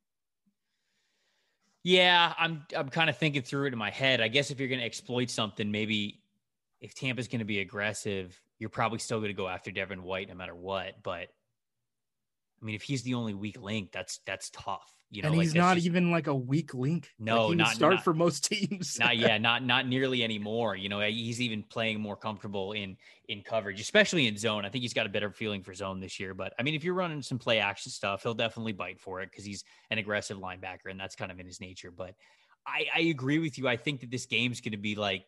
Speaker 3: Yeah, I'm I'm kind of thinking through it in my head. I guess if you're going to exploit something, maybe if Tampa's going to be aggressive, you're probably still going to go after Devin White no matter what. But I mean, if he's the only weak link, that's that's tough. You know,
Speaker 2: and he's
Speaker 3: like,
Speaker 2: not
Speaker 3: just,
Speaker 2: even like a weak link.
Speaker 3: No,
Speaker 2: like he
Speaker 3: not
Speaker 2: would start
Speaker 3: not,
Speaker 2: for most teams.
Speaker 3: not yeah, not not nearly anymore. You know, he's even playing more comfortable in in coverage, especially in zone. I think he's got a better feeling for zone this year. But I mean, if you're running some play action stuff, he'll definitely bite for it because he's an aggressive linebacker, and that's kind of in his nature. But I, I agree with you. I think that this game's going to be like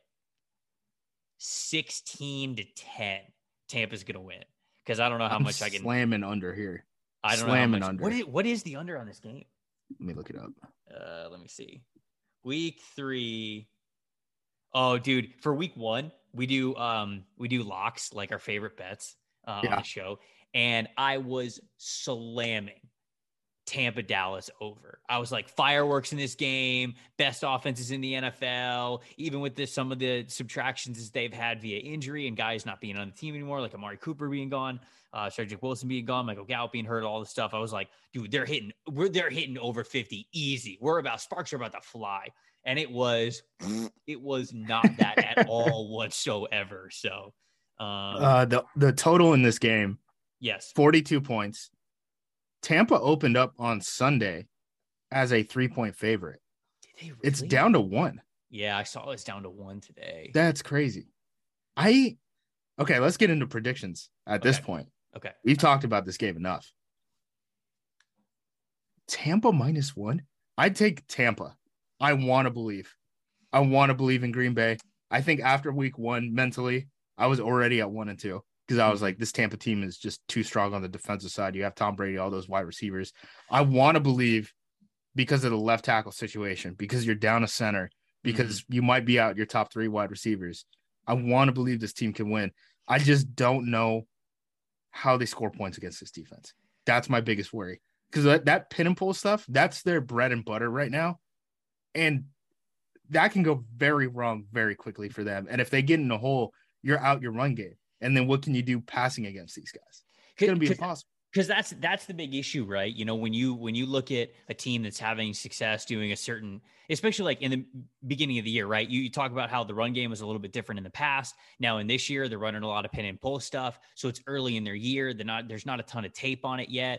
Speaker 3: sixteen to ten. Tampa's going to win because I don't know how
Speaker 2: I'm
Speaker 3: much I can
Speaker 2: slamming under here.
Speaker 3: I don't
Speaker 2: Slamming
Speaker 3: know how much.
Speaker 2: under.
Speaker 3: What is, what is the under on this game?
Speaker 2: Let me look it up.
Speaker 3: Uh, let me see. Week three. Oh, dude, for week one, we do um we do locks, like our favorite bets uh,
Speaker 2: Yeah.
Speaker 3: on the show, and I was slamming Tampa Dallas over. I was like, fireworks in this game, best offenses in the N F L, even with this, some of the subtractions they've had via injury and guys not being on the team anymore, like Amari Cooper being gone, uh, Cedric Wilson being gone, Michael Gallup being hurt, all this stuff. I was like, dude, they're hitting, we're they're hitting over fifty easy. We're about sparks are about to fly. And it was, it was not that at all whatsoever. So, um,
Speaker 2: Uh, the the total in this game,
Speaker 3: yes,
Speaker 2: forty-two points. Tampa opened up on Sunday as a three-point favorite.
Speaker 3: did they really?
Speaker 2: It's down to one.
Speaker 3: Yeah, I saw it's down to one today.
Speaker 2: That's crazy. I okay, let's get into predictions at this
Speaker 3: Okay.
Speaker 2: point.
Speaker 3: Okay.
Speaker 2: We've talked about this game enough. Tampa minus one. I'd take Tampa. I want to believe. I want to believe in Green Bay. I think after week one, mentally, I was already at one and two because I was like, this Tampa team is just too strong on the defensive side. You have Tom Brady, all those wide receivers. I want to believe because of the left tackle situation, because you're down a center, because mm-hmm. you might be out your top three wide receivers. I want to believe this team can win. I just don't know how they score points against this defense. That's my biggest worry. Because that, that pin and pull stuff, that's their bread and butter right now. And that can go very wrong very quickly for them. And if they get in a hole, you're out your run game. And then what can you do passing against these guys? It's going to be impossible.
Speaker 3: Because that's that's the big issue, right? You know, when you when you look at a team that's having success doing a certain, especially like in the beginning of the year, right? You, you talk about how the run game was a little bit different in the past. Now in this year, they're running a lot of pin and pull stuff. So it's early in their year. They're not there's not a ton of tape on it yet.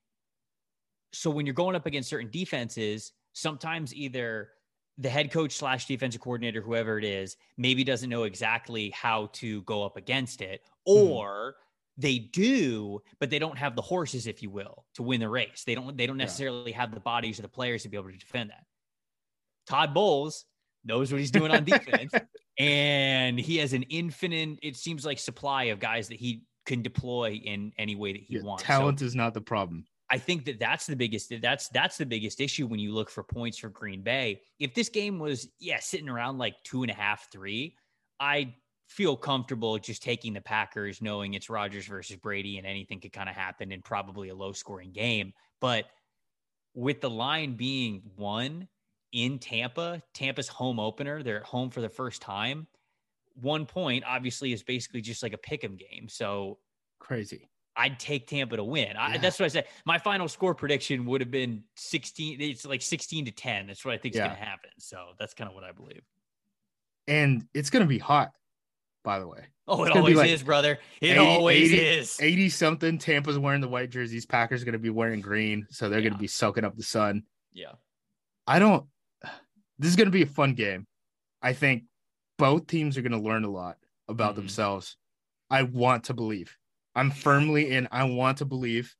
Speaker 3: So when you're going up against certain defenses, sometimes either the head coach slash defensive coordinator, whoever it is, maybe doesn't know exactly how to go up against it, or mm. they do, but they don't have the horses, if you will, to win the race. They don't, they don't necessarily yeah. have the bodies or the players to be able to defend that. Todd Bowles knows what he's doing on defense, and he has an infinite, it seems like, supply of guys that he can deploy in any way that he
Speaker 2: yeah,
Speaker 3: wants.
Speaker 2: Talent
Speaker 3: so,
Speaker 2: is not the problem.
Speaker 3: I think that that's the biggest, that's, that's the biggest issue when you look for points for Green Bay. If this game was, yeah, sitting around like two and a half, three, I feel comfortable just taking the Packers, knowing it's Rodgers versus Brady and anything could kind of happen in probably a low scoring game. But with the line being one in Tampa, Tampa's home opener, they're at home for the first time. One point obviously is basically just like a pick'em game. So
Speaker 2: crazy.
Speaker 3: I'd take Tampa to win. I,
Speaker 2: yeah.
Speaker 3: That's what I said. My final score prediction would have been sixteen. It's like sixteen to ten. That's what I think is yeah. going to happen. So that's kind of what I believe.
Speaker 2: And it's going to be hot, by the way.
Speaker 3: Oh,
Speaker 2: it's
Speaker 3: it always
Speaker 2: like
Speaker 3: is, brother. It
Speaker 2: eighty,
Speaker 3: always
Speaker 2: eighty,
Speaker 3: is.
Speaker 2: eighty something. Tampa's wearing the white jerseys. Packers are going to be wearing green. So they're yeah. going to be soaking up the sun.
Speaker 3: Yeah.
Speaker 2: I don't, this is going to be a fun game. I think both teams are going to learn a lot about mm-hmm. themselves. I want to believe. I'm firmly in. I want to believe.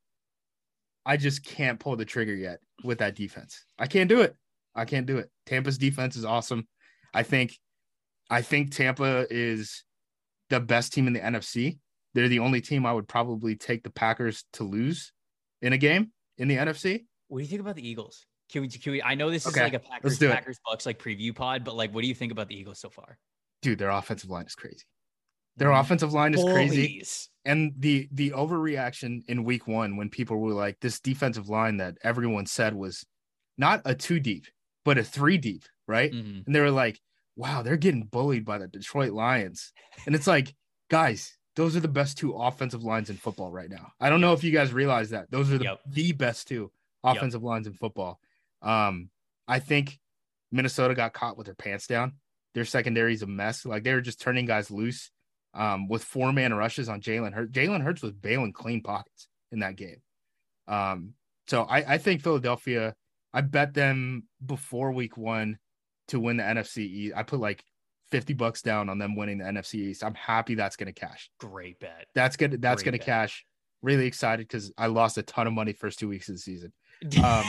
Speaker 2: I just can't pull the trigger yet with that defense. I can't do it. I can't do it. Tampa's defense is awesome. I think, I think Tampa is the best team in the N F C. They're the only team I would probably take the Packers to lose in a game in the N F C.
Speaker 3: What do you think about the Eagles? Can we, can we, I know this is
Speaker 2: okay,
Speaker 3: like a Packers, Packers Bucks like preview pod, but like, what do you think about the Eagles so far?
Speaker 2: Dude, their offensive line is crazy. Their offensive line is
Speaker 3: Boys.
Speaker 2: crazy. And the the overreaction in week one when people were like, this defensive line that everyone said was not a two deep, but a three deep, right? Mm-hmm. And they were like, wow, they're getting bullied by the Detroit Lions. And it's like, guys, those are the best two offensive lines in football right now. I don't know if you guys realize that. Those are the, yep. the best two offensive yep. lines in football. Um, I think Minnesota got caught with their pants down. Their secondary is a mess. Like, they were just turning guys loose. Um, with four-man rushes on Jalen Hurts. Jalen Hurts was bailing clean pockets in that game. Um, so I, I think Philadelphia, I bet them before week one to win the N F C East. I put like fifty bucks down on them winning the N F C East. I'm happy that's going to cash.
Speaker 3: Great bet.
Speaker 2: That's good. That's going to cash. Really excited because I lost a ton of money first two weeks of the season. Um,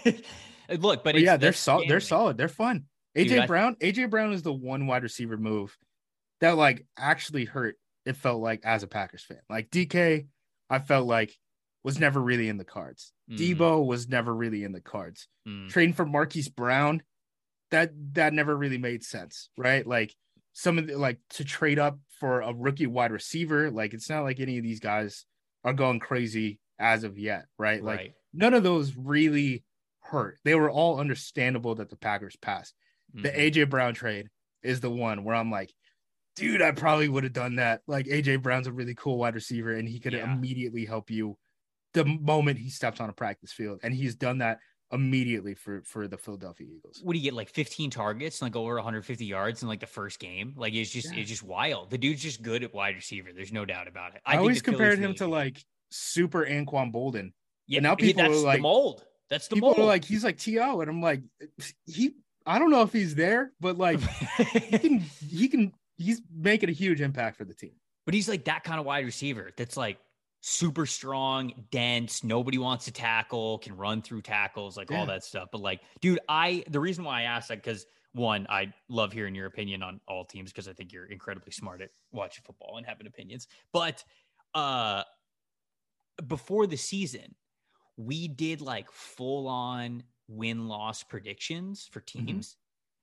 Speaker 3: Look, but,
Speaker 2: but
Speaker 3: it's,
Speaker 2: yeah, they're solid. They're solid. They're fun. A J
Speaker 3: Dude,
Speaker 2: Brown, I... A J Brown is the one wide receiver move that like actually hurt. It felt like as a Packers fan, like D K, I felt like was never really in the cards.
Speaker 3: Mm.
Speaker 2: Debo was never really in the cards.
Speaker 3: Mm.
Speaker 2: Trading for Marquise Brown, that that never really made sense, right? Like some of the, like to trade up for a rookie wide receiver, like it's not like any of these guys are going crazy as of yet, right? Like
Speaker 3: Right.
Speaker 2: none of those really hurt. They were all understandable that the Packers passed. The
Speaker 3: Mhm.
Speaker 2: A J Brown trade is the one where I'm like, dude, I probably would have done that. Like A J Brown's a really cool wide receiver, and he could
Speaker 3: Yeah.
Speaker 2: immediately help you the moment he steps on a practice field. And he's done that immediately for, for the Philadelphia Eagles.
Speaker 3: What do you get, like fifteen targets and like over one hundred fifty yards in like the first game? Like it's just
Speaker 2: Yeah.
Speaker 3: it's just wild. The dude's just good at wide receiver. There's no doubt about it.
Speaker 2: I,
Speaker 3: think
Speaker 2: always
Speaker 3: the Phillies
Speaker 2: compared him
Speaker 3: really
Speaker 2: to
Speaker 3: good.
Speaker 2: like super Anquan Bolden.
Speaker 3: yeah.
Speaker 2: now
Speaker 3: he-
Speaker 2: people are
Speaker 3: that's
Speaker 2: like-
Speaker 3: the mold. That's the
Speaker 2: People
Speaker 3: mold.
Speaker 2: are like, he's like T O, and I'm like, he. I don't know if he's there, but like he can, he can, he's making a huge impact for the team.
Speaker 3: But he's like that kind of wide receiver that's like super strong, dense, nobody wants to tackle, can run through tackles, like
Speaker 2: Yeah.
Speaker 3: all that stuff. But like, dude, I the reason why I asked that, because one, I love hearing your opinion on all teams because I think you're incredibly smart at watching football and having opinions. But uh before the season, we did like full on win-loss predictions for teams.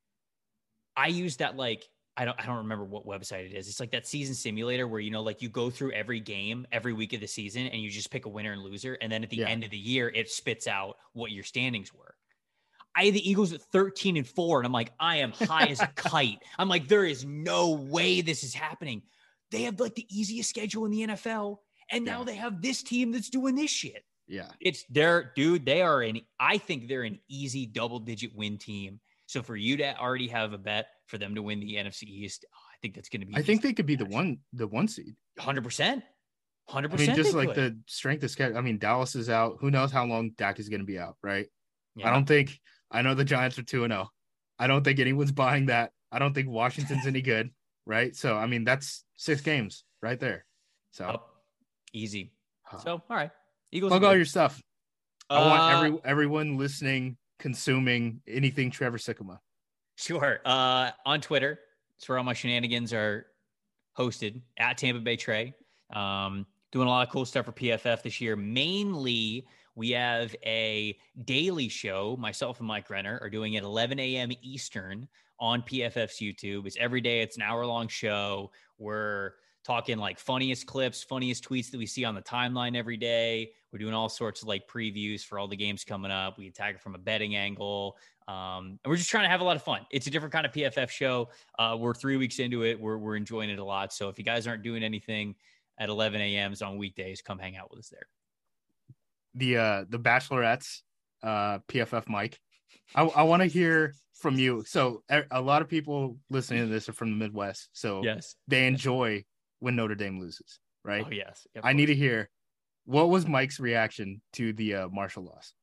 Speaker 3: I used that like I don't I don't remember what website it is. It's like that season simulator where, you know, like you go through every game every week of the season and you just pick a winner and loser. And then at the
Speaker 2: Yeah.
Speaker 3: end of the year, it spits out what your standings were. I had the Eagles at thirteen and four. And I'm like, I am high as a kite. I'm like, there is no way this is happening. They have like the easiest schedule in the N F L. And now
Speaker 2: Yeah.
Speaker 3: they have this team that's doing this shit.
Speaker 2: Yeah.
Speaker 3: It's their dude. They are an, I think they're an easy double digit win team. So for you to already have a bet for them to win the N F C East, oh, I think that's going to be,
Speaker 2: I think they could be the one, the one seed.
Speaker 3: one hundred percent. one hundred
Speaker 2: I
Speaker 3: percent.
Speaker 2: mean, just
Speaker 3: they
Speaker 2: like
Speaker 3: could.
Speaker 2: the strength of schedule. I mean, Dallas is out. Who knows how long Dak is going to be out, right?
Speaker 3: Yeah.
Speaker 2: I don't think, I know the Giants are two and oh. I don't think anyone's buying that. I don't think Washington's any good, right? So, I mean, that's six games right there. So,
Speaker 3: Up. Easy.
Speaker 2: huh.
Speaker 3: So, all right. Eagles.
Speaker 2: plug
Speaker 3: are
Speaker 2: all
Speaker 3: good.
Speaker 2: your stuff. I want
Speaker 3: Uh,
Speaker 2: every everyone listening, consuming anything Trevor Sikkema.
Speaker 3: Sure. Uh, on Twitter, it's where all my shenanigans are hosted, at Tampa Bay Trey. Um, doing a lot of cool stuff for P F F this year. Mainly, we have a daily show. Myself and Mike Renner are doing at eleven a.m. Eastern on P F F's YouTube. It's every day. It's an hour-long show. We're talking like funniest clips, funniest tweets that we see on the timeline every day. We're doing all sorts of like previews for all the games coming up. We attack it from a betting angle. Um, and we're just trying to have a lot of fun. It's a different kind of P F F show. Uh, we're three weeks into it. We're, we're enjoying it a lot. So if you guys aren't doing anything at eleven a.m. on weekdays, come hang out with us there.
Speaker 2: The uh the Bachelorettes, uh P F F Mike. I I want to hear from you. So a, a lot of people listening to this are from the Midwest, so
Speaker 3: Yes.
Speaker 2: they enjoy when Notre Dame loses, right?
Speaker 3: Oh, yes. Of
Speaker 2: I need to
Speaker 3: course.
Speaker 2: hear, what was Mike's reaction to the uh, Marshall loss?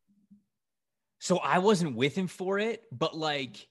Speaker 3: So I wasn't with him for it, but like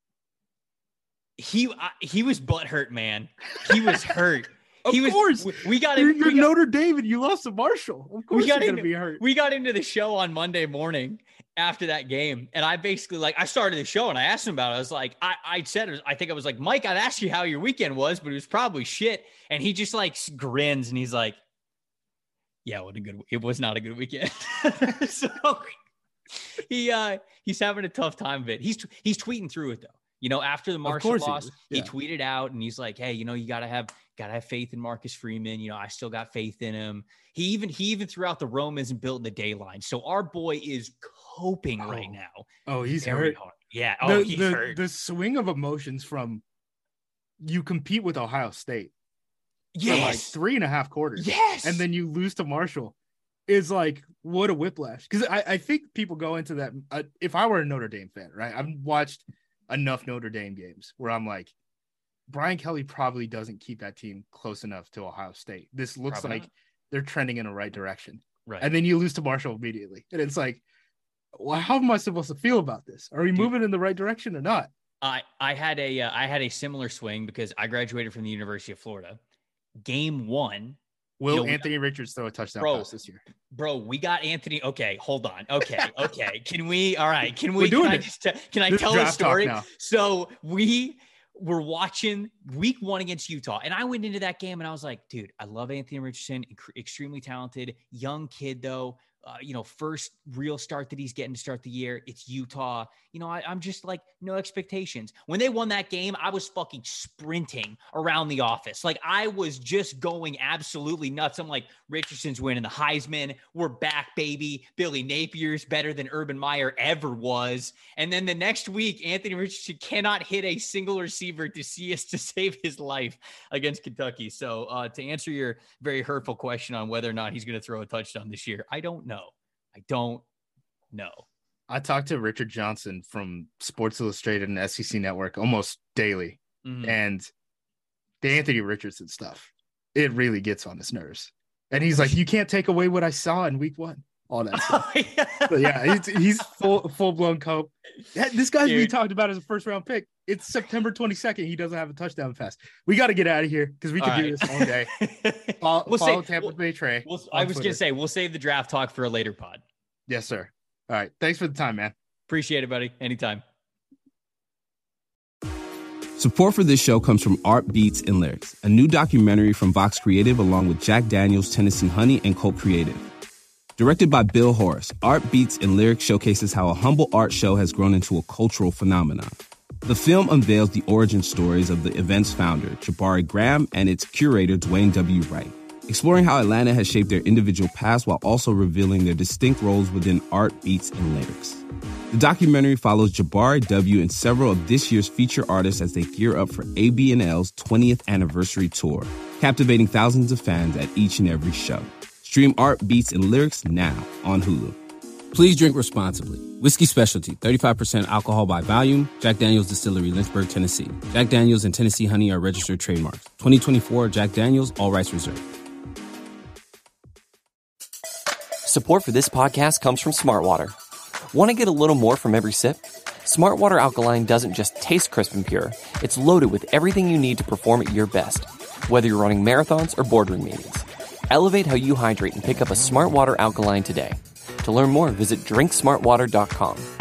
Speaker 3: he I, he was butthurt, man. He was hurt.
Speaker 2: Of
Speaker 3: he was,
Speaker 2: course.
Speaker 3: we, we got
Speaker 2: You're,
Speaker 3: in,
Speaker 2: you're
Speaker 3: we got,
Speaker 2: Notre Dame and you lost to Marshall. Of course,
Speaker 3: got
Speaker 2: you're gonna
Speaker 3: into-
Speaker 2: be hurt.
Speaker 3: we got into the show on Monday morning after that game. And I basically like, I started the show and I asked him about it. I was like, I, I said, I think I was like, Mike, I'd ask you how your weekend was, but it was probably shit. And he just like grins and he's like, yeah, what a good, it was not a good weekend. So he, uh, he's having a tough time of it. He's, he's tweeting through it though. You know, after the Marshall
Speaker 2: course he
Speaker 3: loss,
Speaker 2: is.
Speaker 3: he,
Speaker 2: Yeah.
Speaker 3: tweeted out and he's like, hey, you know, you got to have, got to have faith in Marcus Freeman. You know, I still got faith in him. He even, he even threw out the Rome isn't built in the day line. So our boy is coping right
Speaker 2: Oh,
Speaker 3: now.
Speaker 2: Oh, he's
Speaker 3: Very
Speaker 2: hurt.
Speaker 3: hard. Yeah. Oh,
Speaker 2: the,
Speaker 3: he's
Speaker 2: the,
Speaker 3: hurt.
Speaker 2: the swing of emotions from you compete with Ohio State for
Speaker 3: yes.
Speaker 2: like three and a half quarters,
Speaker 3: yes.
Speaker 2: and then you lose to Marshall is like, what a whiplash. Because I, I think people go into that. Uh, if I were a Notre Dame fan, right, I've watched enough Notre Dame games where I'm like, Brian Kelly probably doesn't keep that team close enough to Ohio State. This looks
Speaker 3: Probably
Speaker 2: like
Speaker 3: not.
Speaker 2: they're trending in the right direction.
Speaker 3: right.
Speaker 2: And then you lose to Marshall immediately. And it's like, well, how am I supposed to feel about this? Are we
Speaker 3: Dude.
Speaker 2: moving in the right direction or not?
Speaker 3: I, I had a, uh, I had a similar swing because I graduated from the University of Florida. Game one,
Speaker 2: Will
Speaker 3: You know, we-
Speaker 2: Anthony Richards throw a touchdown
Speaker 3: Bro,
Speaker 2: pass this year?
Speaker 3: bro, we got Anthony. Okay, hold on. Okay, okay. Can we? All right. Can we?
Speaker 2: We're doing
Speaker 3: can I
Speaker 2: it.
Speaker 3: just? T- can I
Speaker 2: This
Speaker 3: tell a
Speaker 2: draft talk
Speaker 3: story?
Speaker 2: now.
Speaker 3: So we we're watching week one against Utah. And I went into that game and I was like, dude, I love Anthony Richardson, extremely talented, young kid though. Uh, you know, first real start that he's getting to start the year. It's Utah. You know, I, I'm just like, no expectations. When they won that game, I was fucking sprinting around the office. Like I was just going absolutely nuts. I'm like, Richardson's winning the Heisman. We're back, baby. Billy Napier's better than Urban Meyer ever was. And then the next week, Anthony Richardson cannot hit a single receiver to see us to save his life against Kentucky. So uh, to answer your very hurtful question on whether or not he's going to throw a touchdown this year, I don't know. I don't know.
Speaker 2: I talk to Richard Johnson from Sports Illustrated and S E C Network almost daily. Mm-hmm. And the Anthony Richardson stuff, it really gets on his nerves. And he's like, you can't take away what I saw in week one. All that stuff. Oh, yeah. But yeah, he's, he's full, full-blown cope. This guy's being talked about as a first-round pick. It's September twenty-second. He doesn't have a touchdown pass. We got to get out of here because we can do right. this all day. Follow,
Speaker 3: we'll
Speaker 2: follow
Speaker 3: say,
Speaker 2: Tampa Bay Trey.
Speaker 3: We'll, I was going to say, we'll save the draft talk for a later pod.
Speaker 2: Yes, sir. All right. Thanks for the time, man.
Speaker 3: Appreciate it, buddy. Anytime.
Speaker 1: Support for this show comes from Art Beats and Lyrics, a new documentary from Vox Creative along with Jack Daniels, Tennessee Honey, and Colt Creative. Directed by Bill Horace, Art Beats and Lyrics showcases how a humble art show has grown into a cultural phenomenon. The film unveils the origin stories of the event's founder, Jabari Graham, and its curator, Dwayne W. Wright, exploring how Atlanta has shaped their individual paths while also revealing their distinct roles within art, beats, and lyrics. The documentary follows Jabari W. and several of this year's feature artists as they gear up for A B N L's twentieth anniversary tour, captivating thousands of fans at each and every show. Stream Art, Beats, and Lyrics now on Hulu. Please drink responsibly. Whiskey Specialty, thirty-five percent alcohol by volume. Jack Daniels Distillery, Lynchburg, Tennessee. Jack Daniels and Tennessee Honey are registered trademarks. twenty twenty-four Jack Daniels, all rights reserved.
Speaker 4: Support for this podcast comes from Smartwater. Want to get a little more from every sip? Smartwater Alkaline doesn't just taste crisp and pure. It's loaded with everything you need to perform at your best, whether you're running marathons or boardroom meetings. Elevate how you hydrate and pick up a Smartwater Alkaline today. To learn more, visit drink smart water dot com.